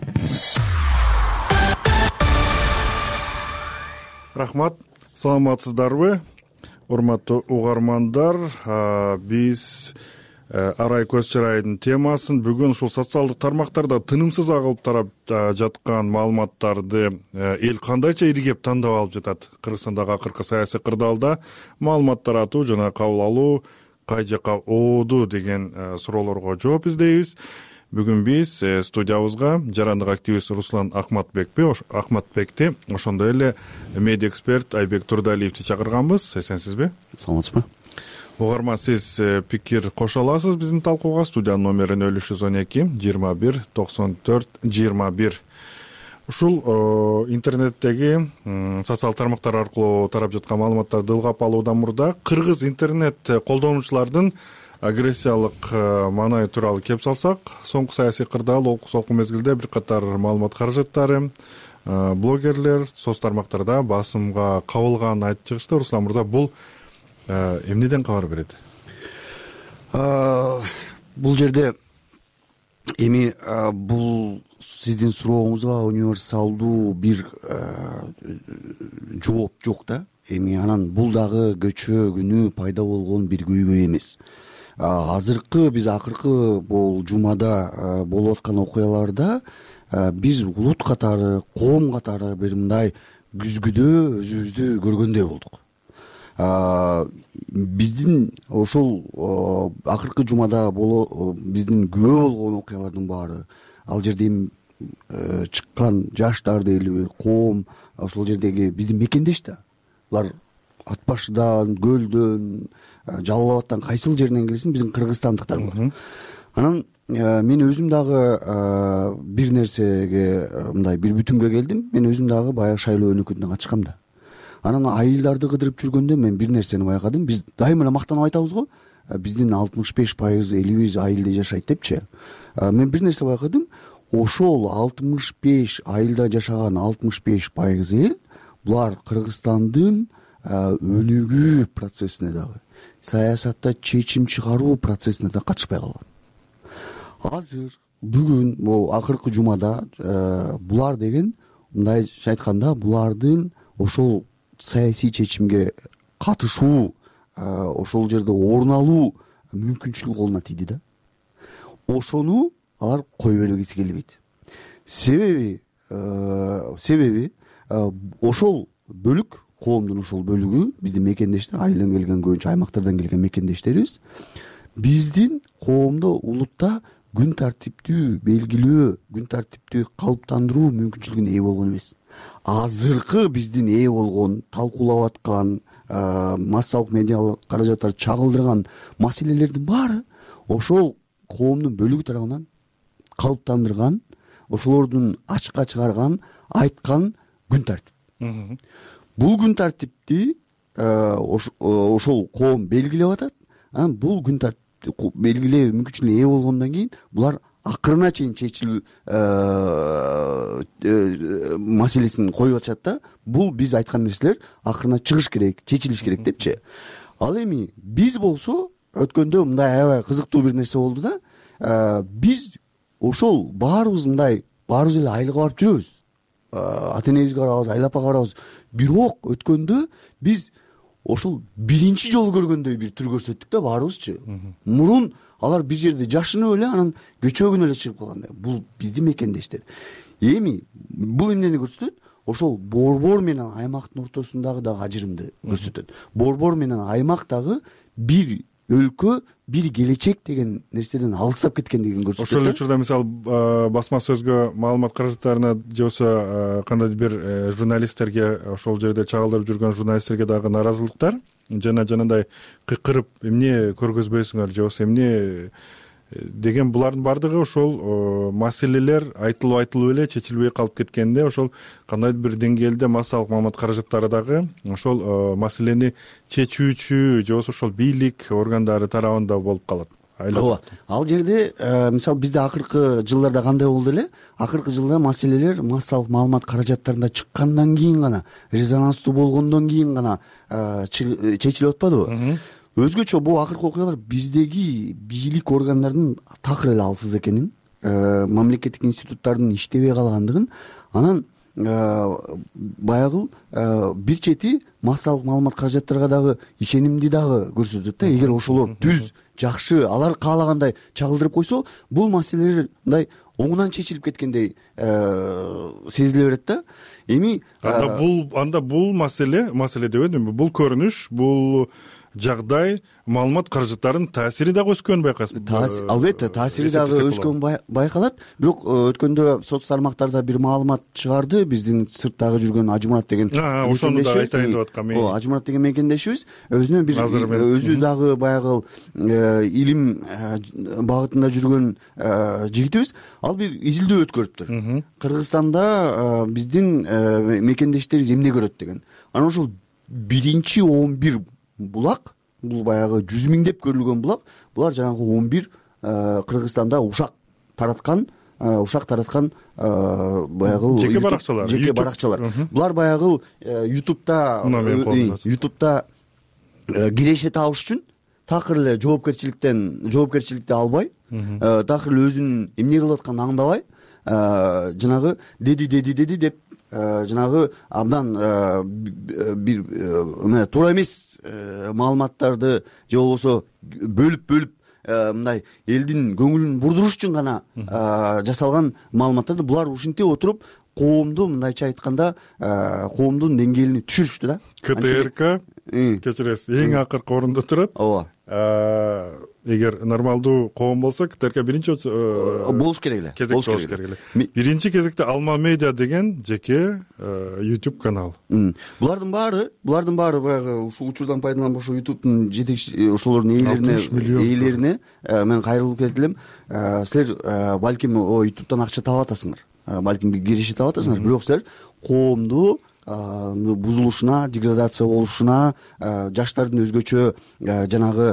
Рахмат, саламатсыздарбы, урматтуу угармандар. Биз арай көз чарайдын темасын бүгүн ушул социалдык тармактарда тынымсыз агылып тарап жаткан маалыматтарды эл кандайча иргеп тандап алып жатат? Кыргызстандагы акыркы саясий кырдаалда маалымат таратуу жана кабыл алуу кай жака ооду деген суроолорго жооп издейбиз. Бүгүн биз студиябызга жарандык активист Руслан Ахматбекти, ошондой эле медиа эксперт Айбек Турдалиевди чакырганбыз. Эсенсизби? Саламатсызбы? Угарман, сиз пикир кошо аласыз биздин талкууга. Студиянын номери 0312 21 94 21. ушул интернеттеги социалдык тармактар аркылуу тарап жаткан маалыматтарды ылгап алуудан мурда кыргыз интернет колдонуучулардын агрессиялык маанайы тууралуу кеп салсак, соңку саясий кырдаал олку мезгилде бир катар маалымат каражаттары, блогерлер соц тармактарда басымга кабылганын айтып чыгышты. Руслан мырза, бул эмнеден кабар берет? Бул жерде эми бул сиздин сурооңузга универсалдуу бир жооп жок да. Эми анан бул дагы көчө күнү пайда болгон бир көйгөй эмес. Азыркы биз акыркы бул жумада болуп аткан окуяларда биз улут катары, коом катары бир мындай күзгүдө өзүбүздү көргөндөй болдук. Биздин ошол акыркы жумада биздин күбө болгон окуялардын баары, ал жерде чыккан жаштар дейли, коом, ошол жердеги биздин мекендеш да. Булар Ат башыдан, Көлдөн, Жалал Абадтан кайсыл жеринен келсин, биздин кыргызстандыктар бар. Анан мен өзүм дагы бир нерсеге мындай бир бүтүнгө келдим. Мен өзүм дагы баягы шайлоо өнөкөтүнө катышкам да. Анан айылдарды кыдырып жүргөндө мен бир нерсени байкадым. Биз дайыма эле мактанып айтабыз го, биздин 65% элибиз айылда жашайт депчи. Мен бир нерсе байкадым. Ошол 65 айылда жашаган 65% эл булар Кыргызстандын өнүгүү процессине дагы, саясатта чечим чыгаруу процессине да катышпай калган. Азыр бүгүн бул акыркы жумада булар деген мындайча айтканда булардын ошол саясий чечимге катышуу, ошол жерде орун алуу мүмкүнчүлүгү колуна тийди да. Ошону алар кое бергиси келбейт. Себеби ошол бөлүк, коомдун ошол бөлүгү, биздин мекендештер, айылдан келген, көбүнчө аймактардан келген мекендештерибиз биздин коомдо, улутта күн тартиптүү белгилөө, күн тартиптүү калыптандыруу мүмкүнчүлүгүнө ээ болгон эмес. Азыркы биздин ээ болгон, талкуулап аткан, массалык медиалык каражаттарды чагылдырган маселелердин баары ошол коомдун бөлүгү тарабынан калыптандырган, ошолордун ачыкка чыгарган, айткан күн тартип. Бул күн тартипти ошол коом белгилеп атат. Анан бул күн тартип белгилөө мүмкүнчүлүгүнө ээ болгондон кийин булар акырына чейин чечилүү маселесин коюп атышат да. Бул биз айткан нерселер акырына чыгыш керек, чечилиш керек депчи. Ал эми биз болсо өткөндө мындай аябай кызыктуу бир нерсе болду да. Биз ошол баарыбыз эле айылга барып жүрөбүз. Ата энебизге барабыз, айыл апага барабыз. Бирок өткөндө биз ошол биринчи жолу көргөндөй бир түр көрсөттүк да баарыбызчы. Мурун алар бир жерде жашынып эле анан көчөгүн эле чыгып калгандай. Бул биздин мекендештер. Эми бул эмнени көрсөтөт? Ошол борбор менен аймактын ортосундагы дагы ажырымды көрсөтөт. Борбор менен аймак дагы бир өлкө, бир келечек деген нерседен алыстап кеткендигин көрсөтөт. Ошол учурда мисалы басма сөзгө, маалымат каражаттарына же болбосо кандайдыр бир журналисттерге, ошол жерде чагылдырып жүргөн журналисттерге дагы наразылыктар, жанагындай кыйкырып эмне көргөзбөйсүңөр же болбосо эмне деген булардын баардыгы ошол маселелер айтылып эле чечилбей калып кеткенде, ошол кандайдыр бир деңгээлде массалык маалымат каражаттары дагы ошол маселени чечүүчү же болбосо ошол бийлик органдары тарабында болуп калат. Ооба. Ал жерде мисалы бизде акыркы жылдарда кандай болду эле? Акыркы жылда маселелер массалык маалымат каражаттарында чыккандан кийин гана, резонанстуу болгондон кийин гана чечилип атпадыбы? Өзгөчө бул акыркы окуялар биздеги бийлик органдарынын такыр эле алсыз экенин, мамлекеттик институттардын иштебей калгандыгын, анан баягы бир чети массалык маалымат каражаттарга дагы ишенимди дагы көрсөтөт да. Эгер ошолор түз, жакшы, алар каалагандай чагылдырып койсо, бул маселелер мындай оңунан чечилип кеткендей сезиле берет да. Эми анда бул маселе дебедимби? Бул көрүнүш, бул жагдай маалымат каражаттарынын таасири дагы өскөнүн байкайсыз. Албетте таасири дагы өскөн байкалат. Бирок өткөндө соц тармактарда бир маалымат чыгарды, биздин сырттагы жүргөн Ажымурат деген ошону да айтайын деп аткам. Ажымурат деген мекендешибиз өзүнө бир өзү дагы баягы илим багытында жүргөн жигитибиз. Ал бир изилдөө өткөрүптүр. Кыргызстанда биздин мекендештерибиз эмне көрөт деген. Анан ошол 1-11 булак, бул баягы 100 миңдеп көрүлгөн булак, булар жанагы 11 Кыргызстанда ушак тараткан баягы жеке баракчалар. Булар баягы ютубта киреше табыш үчүн такыр эле жоопкерчиликти албай, такыр эле өзүнүн эмне кылып атканын аңдабай, жанагы деди деп жанагы абдан бир туура эмес маалыматтарды же болбосо бөлүп мындай элдин көңүлүн бурдуруш үчүн гана жасалган маалыматтарды булар ушинте отуруп коомду мындайча айтканда коомдун деңгээлине түшүрүштү да. КТРК кечиресиз, эң акыркы орунда турат. Ооба. Эгер нормалдуу коом болсо КТРК биринчи болуш керек эле. Болуш керек эле. Биринчи кезекте Алма Медиа деген жеке YouTube канал. Булардын баары баягы ушул учурдан пайдаланып ошо YouTube'дун жетекчи ошолордун ээлерине мен кайрылып кетет элем. Силер балким YouTube'дан акча таап атасыңар. Балким киреше таап атасыңар, бирок силер коомду бузулушуна, деградация болушуна, жаштардын өзгөчө жанагы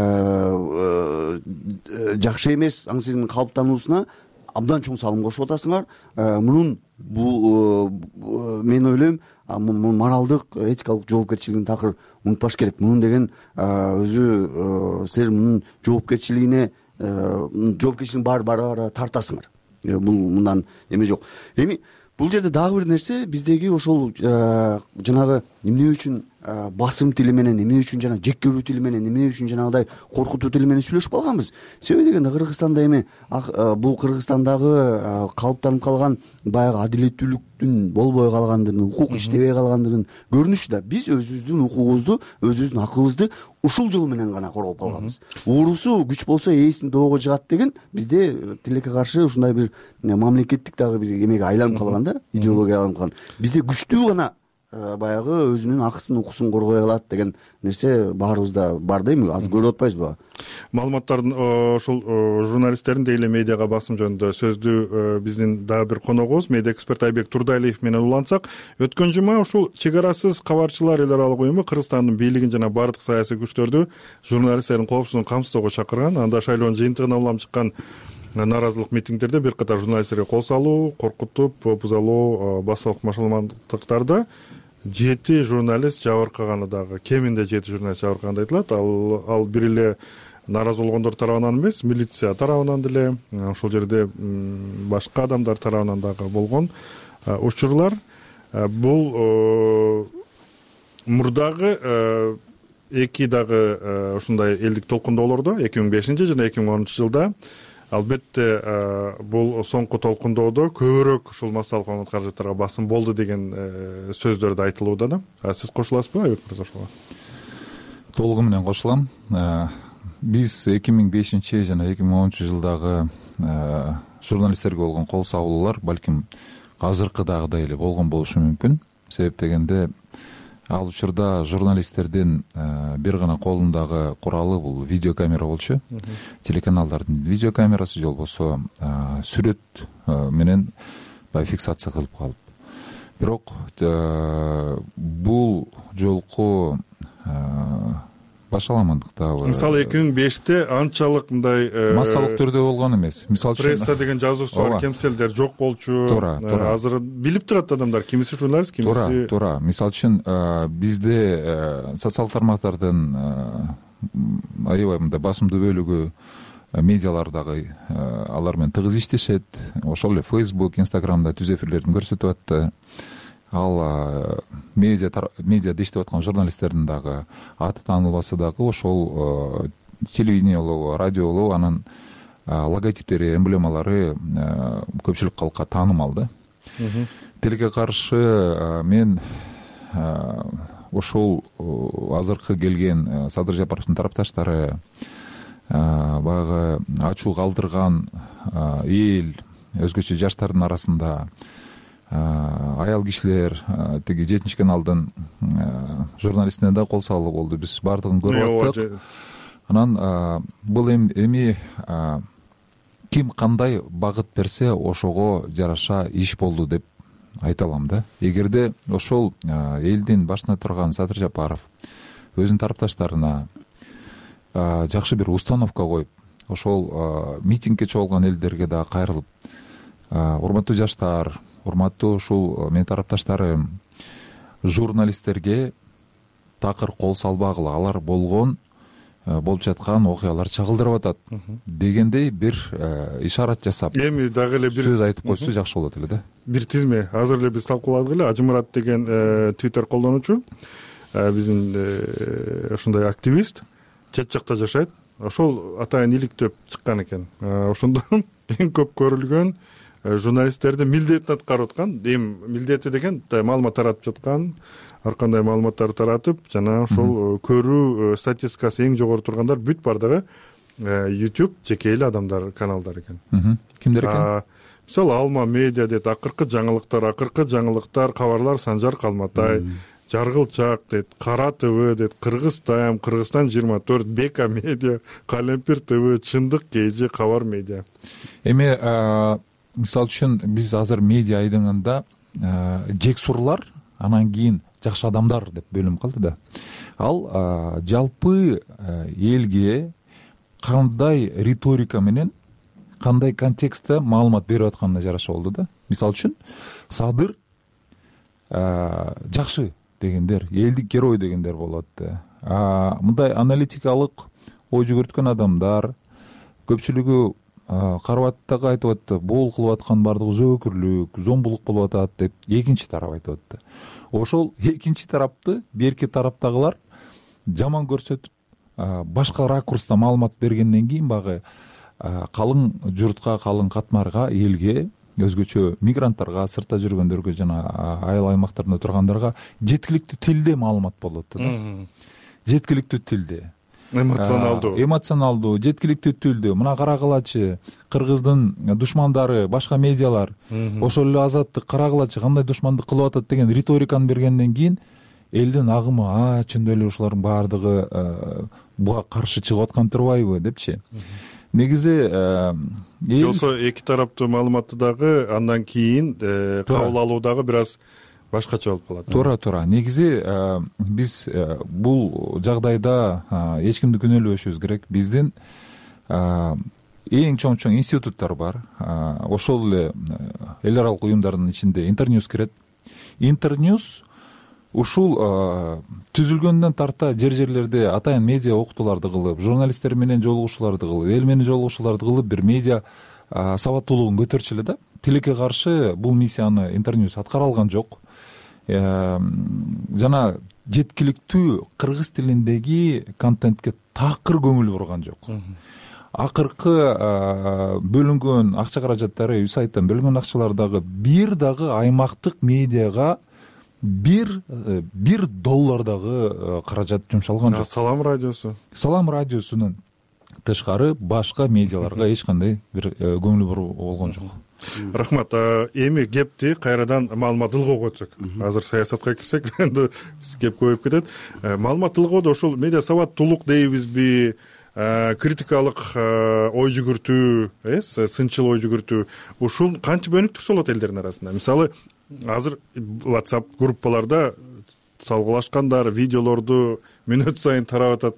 жакшы эмес аң сезимдин калыптануусуна абдан чоң салым кошуп атасыңар. Мунун мен ойлойм, моралдык, этикалык жоопкерчилигин такыр унутпаш керек. Мунун деген өзү силер мунун жоопкерчилигине жоопкерчилигин баары тартасыңар. Бул мындан эме жок. Эми бул жерде дагы бир нерсе, биздеги ошол жанагы эмне үчүн басым тили менен, эмне үчүн жана жек көрүү тили менен, эмне үчүн жанагыдай коркутуу тили менен сүйлөшүп калганбыз. Себеби дегенде Кыргызстанда эми бул Кыргызстандагы калыптанып калган баягы адилеттүүлүктүн болбой калгандыгын, укук иштебей калгандыгын көрүнүшү да. Биз өзүбүздүн укугубузду, өзүбүздүн акыбызды ушул жол менен гана коргоп калганбыз. Уурусу күч болсо ээсин доого жыгат деген бизде тилекке каршы ушундай бир мамлекеттик дагы бир эмеге айланып калган да, идеологияга айланып калган. Бизде күчтүү гана баягы өзүнүн акысын укусын коргой алат деген нерсе баарыбызда бар дейм. Азыр көрүп атпайсызбы? Маалыматтардын ошол журналисттердин дейле медиага басым жөнүндө сөздү биздин дагы бир коногубуз медиа эксперт Айбек Турдалиев менен улантсак, өткөн жума ушул чек арасыз кабарчылар эл аралык уюму Кыргызстандын бийлигин жана бардык саясий күчтөрдү журналисттердин коопсуздугун камсыздоого чакырган. Анда шайлоонун жыйынтыгына улам чыккан нааразылык митингдерде бир катар журналисттерге кол салуу, коркутуп, бузалуу, басалык машыгымдыктарда 7 журналист жабыркаганы дагы, кеминде 7 журналист жабыркаганы айтылат. Ал бир эле нааразы болгондор тарабынан эмес, милиция тарабынан деле, ошол жерде башка адамдар тарабынан дагы болгон учурлар. Бул мурдагы эки дагы ушундай элдик толкундоолордо 2005 жана 2010 жылда албетте бул соңку толкундоодо көбүрөөк ушул массалык маалымат каражаттарга басым болду деген сөздөр да айтылууда да. Сиз кошуласызбы Айбек мырза ошого? Толугу менен кошулам. Биз 2005 жана 2010 жылдагы журналисттерге болгон кол сабуулар балким азыркыдагыдай эле болгон болушу мүмкүн. Себеп дегенде ал учурда журналисттердин бир гана колундагы куралы бул видеокамера болчу. Телеканалдардын видеокамерасы же болбосо сүрөт менен фиксация кылып калып. Бирок бул жолку башаламандыктабы. Мисалы 2005-те анчалык мындай массалык түрдө болгон эмес. Мисалы пресса деген жазуусу бар кемселдер жок болчу. Азыр билип турат адамдар, кимиси журналист, кимиси туура. Мисалы үчүн бизде социалдык тармактардын аябай мындай басымдуу бөлүгү медиалардагы алар менен тыгыз иштешет. Ошол эле Facebook, Instagramда түз эфирлерин көрсөтүп атты. Ал медиада иштеп аткан журналисттердин дагы аты таанылбасы дагы ошол телевидениелоо, радиолоо, анан логотиптери, эмблемалары көпчүлүк калкка таанымал да. Тилекке каршы мен ошол азыркы келген Садыр Жапаровдун тарапташтары, баягы ачуу калтырган эл, өзгөчө жаштардын арасында аял кишилер, тиги 7 каналдын журналистине да кол салуу болду. Биз баардыгын көрүп аттык. Анан бул эми ким кандай багыт берсе ошого жараша иш болду деп айта алам да. Эгерде ошол элдин башында турган Садыр Жапаров өзүнүн тарапташтарына жакшы бир установка коюп, ошол митингге чогулган элдерге да кайрылып, урматтуу жаштар, урматтуу ушул менин тарапташтарым, журналисттерге такыр кол салбагыла, алар болуп жаткан окуялар чагылдырып атат дегендей бир ишарат жасап, эми дагы эле бир сөз айтып койсо жакшы болот эле да. Бир тизме азыр эле биз талкууладык эле. Ажымурат деген Twitter колдонуучу, биздин ушундай активист, чет жакта жашайт. Ошол атайын иликтөп чыккан экен. Ошондон эң көп көрүлгөн журналисттердин милдетин аткарып аткан, эми милдети деген маалымат таратып жаткан, ар кандай маалыматтарды таратып, жана ошол көрүү статистикасы эң жогору тургандар бүт бардыгы YouTube жеке эле адамдар каналдар экен. Кимдер экен? Мисалы Алма Медиа дейт, акыркы жаңылыктар, кабарлар Санжар Калматай, Жаргылчак дейт, Кара ТВ дейт, Кыргыз Тайм, Кыргызстан 24, Бека Медиа, Калемпир ТВ, Чындык KG, Кабар Медиа. Эми мисалы үчүн биз азыр медиа айдыңында жексурлар, анан кийин жакшы адамдар деп бөлүнүп калды да. Ал жалпы элге кандай риторика менен, кандай контекстте маалымат берип атканына жараша болду да. Мисалы үчүн Садыр жакшы дегендер, элдик герой дегендер болот. Мындай аналитикалык ой жүгүрткөн адамдар көпчүлүгү карабаттагы айтып атты, бул кылып аткан бардыгы зөөкүрлүк, зомбулук болуп атат деп экинчи тарап айтып атты. Ошол экинчи тарапты берки тараптагылар жаман көрсөтүп, башка ракурста маалымат бергенден кийин багы калың журтка, калың катмарга, элге, өзгөчө мигранттарга, сыртта жүргөндөргө жана айыл аймактарында тургандарга жеткиликтүү тилде маалымат болот да. Жеткиликтүү тилде. Эмоционалдуу, жеткиликтүү тилде. Мына карагылачы, Кыргыздын душмандары, башка медиалар, ошол эле Азаттык карагылачы кандай душмандык кылып атат деген риториканы бергенден кийин элдин агымы, чындап эле ушулардын баардыгы буга каршы чыгып аткан турбайбы депчи. Негизи жолсо эки тараптуу маалыматты дагы андан кийин кабыл алуу дагы бир аз башкача болуп калат. Туура. Негизи биз бул жагдайда эч кимди күнөөлөбөшүбүз керек. Биздин эң чоң институттар бар. Ошол эле эл аралык уюмдардын ичинде Интерньюз кирет. Интерньюз ушул түзүлгөндөн тарта жерлерде атайын медиа окутууларды кылып, журналисттер менен жолугушууларды кылып, эл менен жолугушууларды кылып, бир медиа сабаттуулугун көтөрчү эле да. Тилекке каршы бул миссияны Интерньюз аткара алган жок. Жана жеткиликтүү кыргыз тилиндеги контентке такыр көңүл бурган жок. Акыркы бөлүнгөн акча каражаттары, сайттан бөлүнгөн акчалар дагы бир дагы аймактык медиага $1 дагы каражат жумшалган жок. Салам радиосунун тышкары башка медиаларга эч кандай бир көңүл буруу болгон жок. Рахмат. Эми кепти кайрадан маалымат тылгоо койсок. Азыр саясатка кирсек, энд кеп көбөйүп кетет. Маалымат тылгоодо ошол медиа сабаттуулук дейбизби, критикалык ой жүгүртүү, сынчыл ой жүгүртүү, ушул канча өнүктүрсө болот элдердин арасында? Мисалы, азыр WhatsApp группаларда салгылашкандар видеолорду мүнөт сайын тарап атат.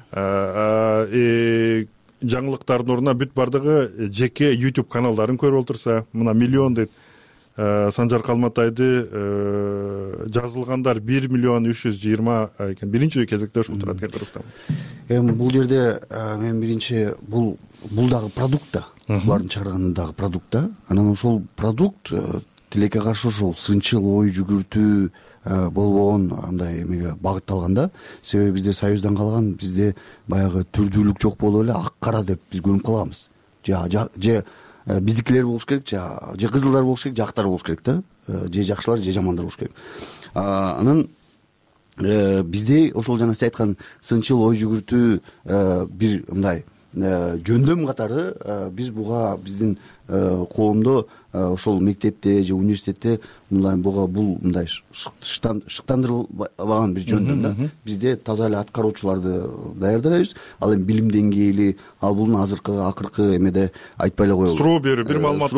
Жаңылыктардын ордуна бүт бардыгы жеке YouTube каналдарын көрүп олтурса, мына миллион дейт. Санжар Калматайды жазылгандар 1,320,000 экен. Биринчи кезекте ушул турат экен Кыргызстан. Эми бул жерде мен биринчи бул дагы продукт да. Булардын чыгарганы дагы продукт да. Анан ошол продукт тилекке каршы ошол сынчыл ой жүгүртүү болбогон андай эмеге багытталган да. Себеби бизде союздан калган, бизде баягы түрдүүлүк жок болуп эле ак кара деп биз көрүнүп калганбыз. Же биздикилер болуш керек, же кызылдар болуш керек, же актар болуш керек да. Же жакшылар, же жамандар болуш керек. Анан бизде ошол жана сиз айткан сынчыл ой жүгүртүү бир мындай жөндөм катары биз буга биздин коомдо ошол мектепте же университетте мындай бул мындай шыктандырылбаган бир жөндөм да. Бизде таза эле аткаруучуларды даярдайбыз. Ал эми билим деңгээли, ал бул акыркы эмеде айтпай эле коелу. Суроо берүү, бир маалыматты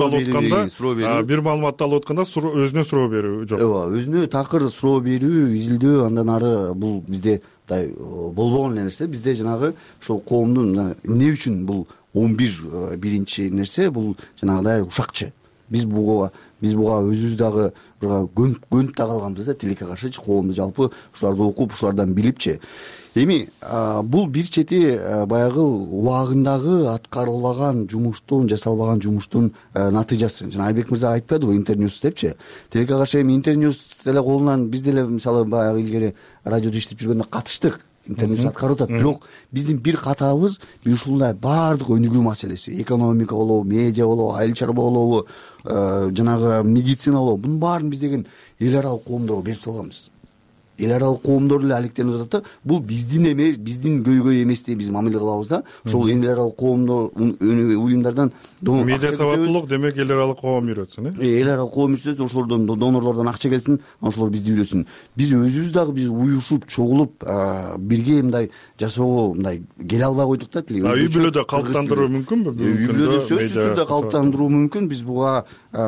алып атканда өзүнө суроо берүү жок. Ооба, өзүнө такыр суроо берүү, изилдөө, андан ары бул бизде болбогон эле нерсе. Бизде жанагы ошол коомдун эмне үчүн бул 11 биринчи нерсе бул жанагыдай ушакчы. Биз буга өзүбүз дагы көнүп да калганбыз да, тилекке каршычы коомду жалпы ушуларды окуп, ушулардан билипчи. Эми бул бир чети баягы убагындагы аткарылбаган жумуштун, жасалбаган жумуштун натыйжасы. Жана Айбек мырза айтпадыбы Интерньюс депчи. Тилекке каршы эми Интерньюс деле колунан биз деле мисалы баягы илгери радиодо иштеп жүргөндө катыштык. Интерньюс аткарып атат. Бирок биздин бир катабыз ушундай баардык өнүгүү маселеси, экономика болобу, медиа болобу, айыл чарба болобу, жанагы медицина болобу, бунун баарын биз деген эл аралык коомдорго берип салганбыз. Эл аралык коомдор эле алектенип атат да. Бул биздин эмес, биздин көйгөй эместей биз мамиле кылабыз да. Ошол эл аралык коомдор уюмдардан медиа сабаттуулук демек эл аралык коом үйрөтсүн, эл аралык коом үйрөтсүн, ошолордон донорлордон акча келсин, ошолор бизди үйрөтсүн. Биз өзүбүз дагы биз уюшуп, чогулуп бирге мындай жасоого мындай келе албай койдук да. Үй бүлөдө калыптандыруу мүмкүнбү? Үй бүлөдө сөзсүз түрдө калыптандыруу мүмкүн. Биз буга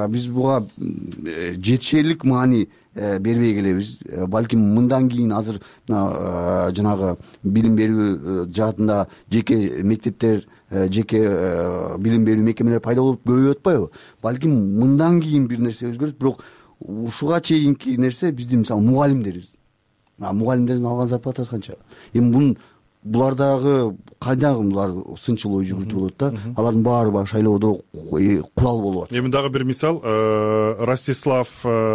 жетишерлик маани бербей келебиз. Балким мындан кийин азыр жанагы билим берүү жаатында жеке мектептер, жеке билим берүү мекемелери пайда болуп көбөйүп атпайбы? Балким мындан кийин бир нерсе өзгөрөт, бирок ушуга чейинки нерсе биздин мисалы мугалимдерибиз. Мугалимдердин алган зарплатасы канча? Эми булардагы кайдагы булар сынчыл ой жүгүртүү болот да. Алардын баары баягы шайлоодо курал болуп атат. Эми дагы бир мисал, Ростислав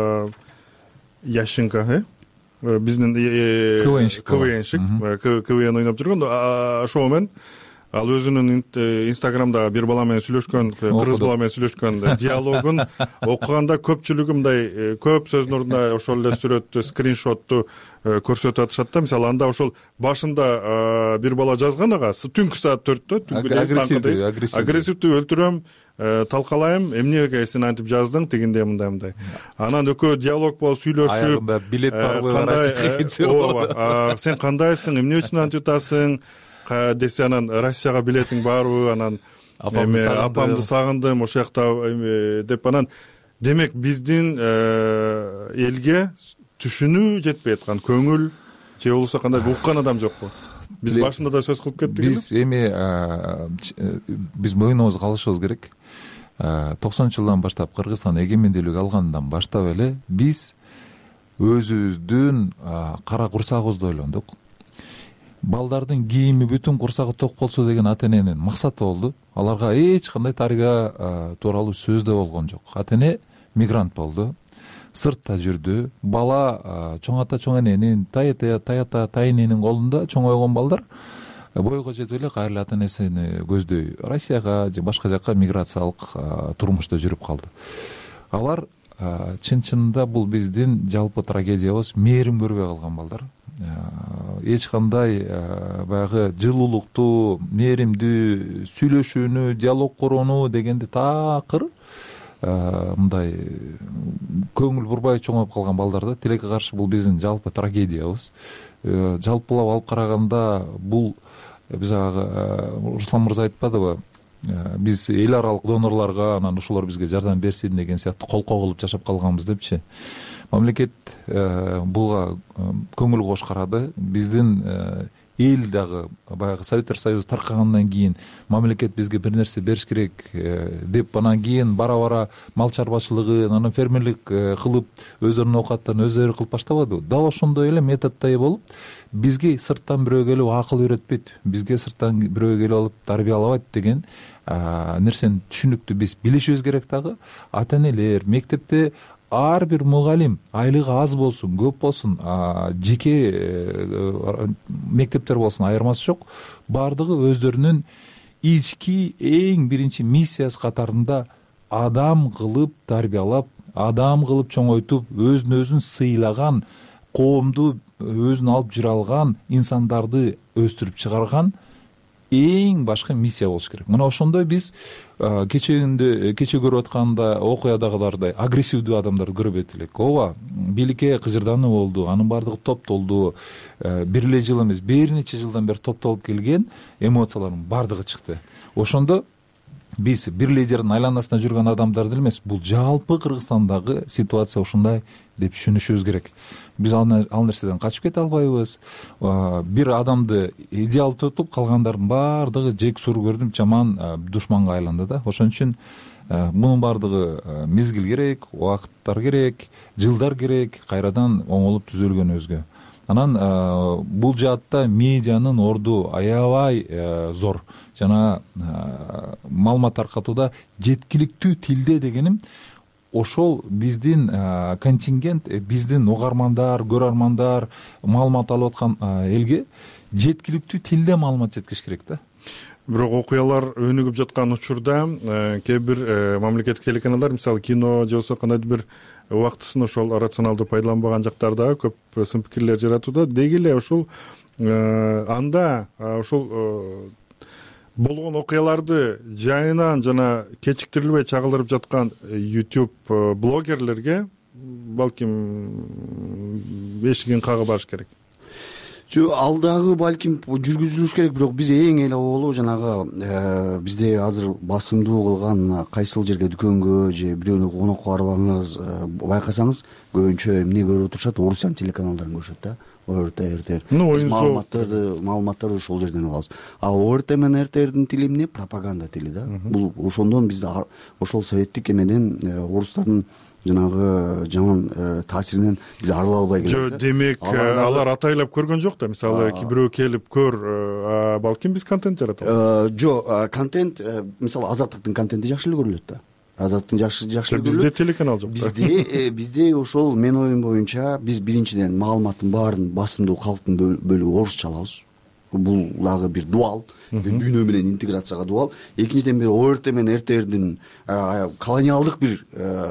Ященко, биздин КВНщик, КВН ойноп жүргөн. Ошол менен ал өзүнүн Инстаграмда бир бала менен сүйлөшкөн, кыргыз бала менен сүйлөшкөн диалогун окуганда көпчүлүгү мындай көп сөздүн ордуна ошол эле сүрөттү, скриншотту көрсөтүп атышат да. Мисалы анда ошол башында бир бала жазган ага түнкү саат 4-тө агрессивдүү өлтүрөм, талкалайм, эмнеге сен антип жаздың, тигиндей мындай. Анан экөө диалог болуп сүйлөшүп, билет бар, сен кандайсың, эмне үчүн антип атасың десе, анан Россияга билетиң барбы, анан апамды сагындым, ошол жакта деп, анан демек биздин элге түшүнүү жетпей аткан, көңүл же болбосо кандай уккан адам жокпу? Биз башында да сөз кылып кеттик. Биз мойнубузга алышыбыз керек. 90-жылдан баштап Кыргызстан эгемендүүлүк алгандан баштап эле биз өзүбүздүн кара курсагыбызды ойлондук. Балдардын кийими бүтүн курсагы ток болсо деген ата эненин максаты болду. Аларга эч кандай тарбия тууралуу сөз да болгон жок. Ата эне мигрант болду, сыртта жүрдү. Бала чоң ата, чоң эненин, тайата, тайненин колунда чоңойгон балдар бойго жетип эле кайра ата энесини көздөй Россияга же башка жакка миграциялык турмушта жүрүп калды. Алар чын-чынында бул биздин жалпы трагедиябыз, мээрим көрбөй калган балдар. Эч кандай баягы жылуулукту, мээримдүү сүйлөшүүнү, диалог курууну дегенди такыр мындай көңүл бурбай чоңоюп калган балдар да. Тилекке каршы бул биздин жалпы трагедиябыз. Жалпылап алып караганда бул биз Руслан мырза айтпадыбы, биз эл аралык донорлорго анан ошолор бизге жардам берсин деген сыяктуу колкоо кылып жашап калганбыз депчи. Мамлекет буга көңүл кош карады. Биздин эл дагы баягы Советтер Союзу таркагандан кийин мамлекет бизге бир нерсе бериш керек деп, анан кийин бара-бара мал чарбачылыгын, анан фермерлик кылып өздөрүнүн оокаттарын өздөрү кылып баштабадыбы? Дал ошондой эле методдой болуп, бизге сырттан бирөө келип акыл үйрөтпөйт, бизге сырттан бирөө келип алып тарбиялабайт деген нерсени түшүнүктүү биз билишибиз керек. Дагы ата энелер, мектепте ар бир мугалим айлыгы аз болсун, көп болсун, жеке мектептер болсун, айырмасы жок, баардыгы өздөрүнүн ички эң биринчи миссиясы катарында адам кылып тарбиялап, адам кылып чоңойтуп, өзүн өзүн сыйлаган коомду өзүн алып жүрө алган инсандарды өстүрүп чыгарган эң башкы миссия болуш керек. Мына ошондой биз кече көрүп атканда окуядагылардай агрессивдүү адамдарды көрбөйт элек. Ооба, бийликке кыжырдануу болду, анын баардыгы топтолду. Бир эле жыл эмес, бир нече жылдан бери топтолуп келген эмоциялардын баардыгы чыкты. Ошондо биз бир лидердин айланасында жүргөн адамдар деле эмес, бул жалпы Кыргызстандагы ситуация ушундай деп түшүнүшүбүз керек. Биз ал нерседен качып кете албайбыз. Бир адамды идеал тутуп, калгандардын баардыгы жек сур көрүнүп, жаман душманга айланды да. Ошон үчүн мунун баардыгы мезгил керек, убакыттар керек, жылдар керек, кайрадан оңолуп түзөлгөнүбүзгө. Анан бул жаатта медианын орду аябай зор. Жана маалымат таркатууда жеткиликтүү тилде дегеним ошол биздин контингент, биздин угармандар, көрөрмандар маалымат алып аткан элге жеткиликтүү тилде маалымат жеткириш керек да. Бирок окуялар өнүгүп жаткан учурда кээ бир мамлекеттик телеканалдар, мисалы кино же болбосо кандайдыр бир убактысын ошол рационалдуу пайдаланбаган жактарда көп сын пикирлер жаратууда. Деги эле ошол анда ошол болгон окуяларды жайынан жана кечиктирилбей чагылдырып жаткан YouTube блогерлерге балким бешигин кагып барыш керек. Ал дагы балким жүргүзүлүш керек, бирок биз эң эле оболу жанагы бизде азыр басымдуу кылган кайсыл жерге дүкөнгө же бирөөнү конокко барбаңыз байкасаңыз көбүнчө эмне көрүп отурушат, орусиянын телеканалдарын көрүшөт да. ОРТ, РТР. Маалыматтарды ошол жерден алабыз. А ОРТ менен РТРдин тили эмне? Пропаганда тили да. Бул ошондон биз ошол советтик эмеден орустардын жанагы жаман таасиринен биз арыла албай келебиз. Жок, демек алар атайлап көргөн жок да. Мисалы бирөө келип көр, балким биз контент жаратабыз. Жок, контент, мисалы Азаттыктын контенти жакшы эле көрүлөт да. Азаттын жакшы эле көрүлөт. Бизде телеканал жок. Бизде ошол менин оюм боюнча биз биринчиден маалыматтын баарын басымдуу калктын бөлүгү орусча алабыз. Бул дагы бир дуал, дүйнө менен интеграцияга дуал. Экинчиден бир ОРТ менен РТРдин колониалдык бир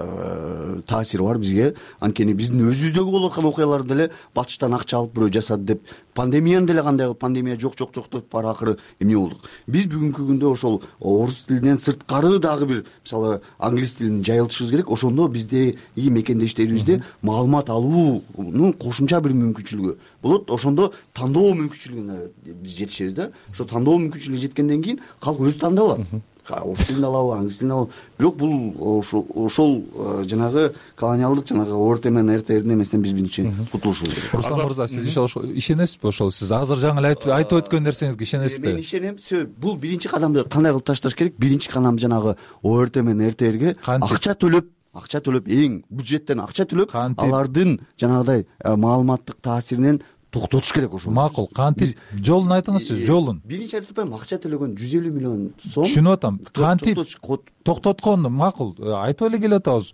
таасири бар бизге. Анткени биздин өзүбүздөгү болуп аткан окуяларды деле батыштан акча алып бирөө жасады деп, пандемияны деле кандай кылып пандемия жок деп бара акыры эмне болдук. Биз бүгүнкү күндө ошол орус тилинен сырткары дагы бир, мисалы англис тилин жайылтышыбыз керек. Ошондо биздеги мекендештерибизде маалымат алуунун кошумча бир мүмкүнчүлүгү болот. Ошондо тандоо мүмкүнчүлүгүнө биз жетишебиз да. Ошо тандоо мүмкүнчүлүгү жеткенден кийин калк өзү тандап алат. Орус тилин алабы, англис тилин алабы. Бирок бул ошол жанагы колониалдык жанагы ОРТ менен РТРдин эмесинен биз биринчи кутулушубуз керек. Руслан мырза, сиз ишенесизби ошол? Сиз азыр жаңы эле айтып өткөн нерсеңизге ишенесизби? Мен ишенем. Бул биринчи кадамды кандай кылып ташташ керек? Биринчи кадам жанагы ОРТ менен РТРге акча төлөп, эң бюджеттен акча төлөп, алардын жанагыдай маалыматтык таасиринен токтотуш керек ошо. Макул, кантип жолун айтыңызчы, жолун. Биринчи айтып атпаймынбы, акча төлөгөн 150 миллион сом. Түшүнүп атам. Кантип токтоткон, макул, айтып эле келип атабыз.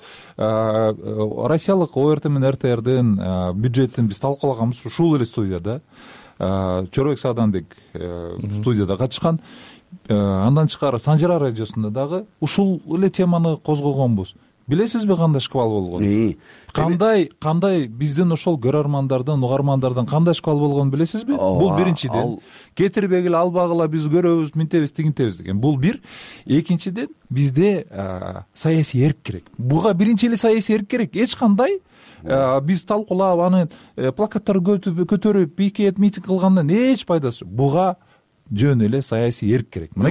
Россиялык ОРТ менен РТРдин бюджетин биз талкуулаганбыз ушул эле студияда. Чорбек Сааданбек студияда катышкан. Андан тышкары Санжара радиосунда дагы ушул эле теманы козгогонбуз. Билесизби кандай шквал болгонун? Кандай биздин ошол көрөрмандардын, угармандардын кандай шквал болгонун билесизби? Бул биринчиден. Кетирбегиле, албагыла биз көрөбүз, минтебиз, тигинтебиз деген. Бул бир. Экинчиден бизде саясий эрк керек. Буга биринчи эле саясий эрк керек. Эч кандай биз талкуулап, аны плакаттар көтөрүп, пикет, митинг кылгандан эч пайдасы жок. Буга жөн эле саясий эрк керек. Мына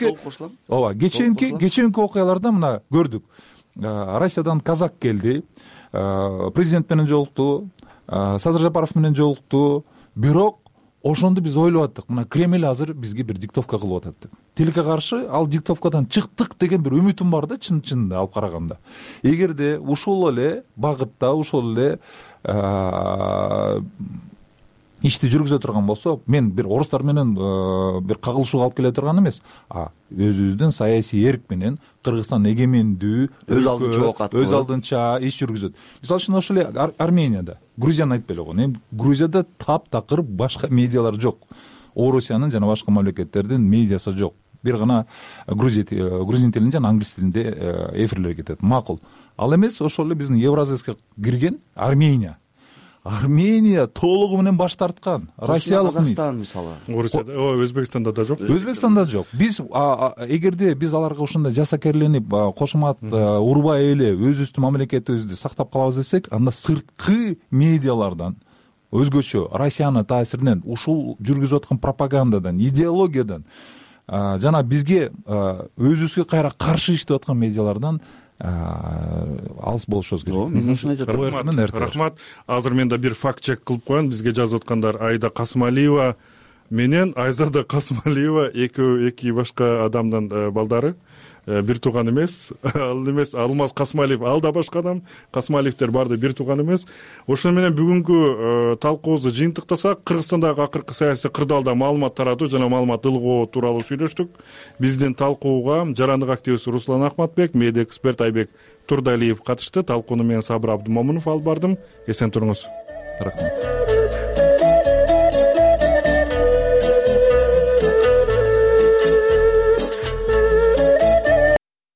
кечээинки окуяларда мына көрдүк. Россиядан казак келди, президент менен жолукту, Садыр Жапаров менен жолукту, бирок ошондо биз ойлоп аттык, мына Кремль азыр бизге бир диктовка кылып атат деп. Тилекке каршы ал диктовкадан чыктык деген бир үмүтүм бар да, чын-чынында алып караганда. Эгерде ушул эле багытта, ушул эле ишти жүргүзө турган болсо, мен бир орустар менен бир кагылышууга алып келе турган эмес, өзүбүздүн саясий эрк менен Кыргызстан эгемендүү, өз алдынча иш жүргүзөт. Мисалы үчүн ошол эле Арменияда, Грузияны айтпай эле койгон. Грузияда таптакыр башка медиалар жок. Орусиянын жана башка мамлекеттердин медиасы жок. Бир гана грузин тилинде жана англис тилинде эфирлер кетет. Макул. Ал эмес ошол эле биздин Евразияска кирген Армения. Армения толугу менен баш тарткан. Россиялык Казакстан мисалы. Орусияда, Өзбекстанда да жок. Өзбекстанда жок. Биз эгерде биз аларга ушундай жасакерленип, кошумат урбай эле өзүбүздүн мамлекетибизди сактап калабыз десек, анда сырткы медиалардан өзгөчө Россиянын таасиринен, ушул жүргүзүп аткан пропагандадан, идеологиядан жана бизге өзүбүзгө кайра каршы иштеп аткан медиалардан алыс болушубуз керек. Рахмат. Азыр мен да бир факт чек кылып коеюн. Бизге жазып аткандар Айда Касымалиева менен Айзада Касымалиева эки башка адамдын балдары. Бир тууган эмес. Ал эмес Алмаз Касымалиев, ал да башка адам. Касымалиевдер баары бир тууган эмес. Ошону менен бүгүнкү талкуубузду жыйынтыктасак, Кыргызстандагы акыркы саясий кырдаалда маалымат таратуу жана маалымат ылгоо тууралуу сүйлөштүк. Биздин талкууга жарандык активист Руслан Ахматбек, медиа эксперт Айбек Турдалиев катышты. Талкууну мен Сабыр Абдымомунов алып бардым. Эсен туруңуз. Рахмат.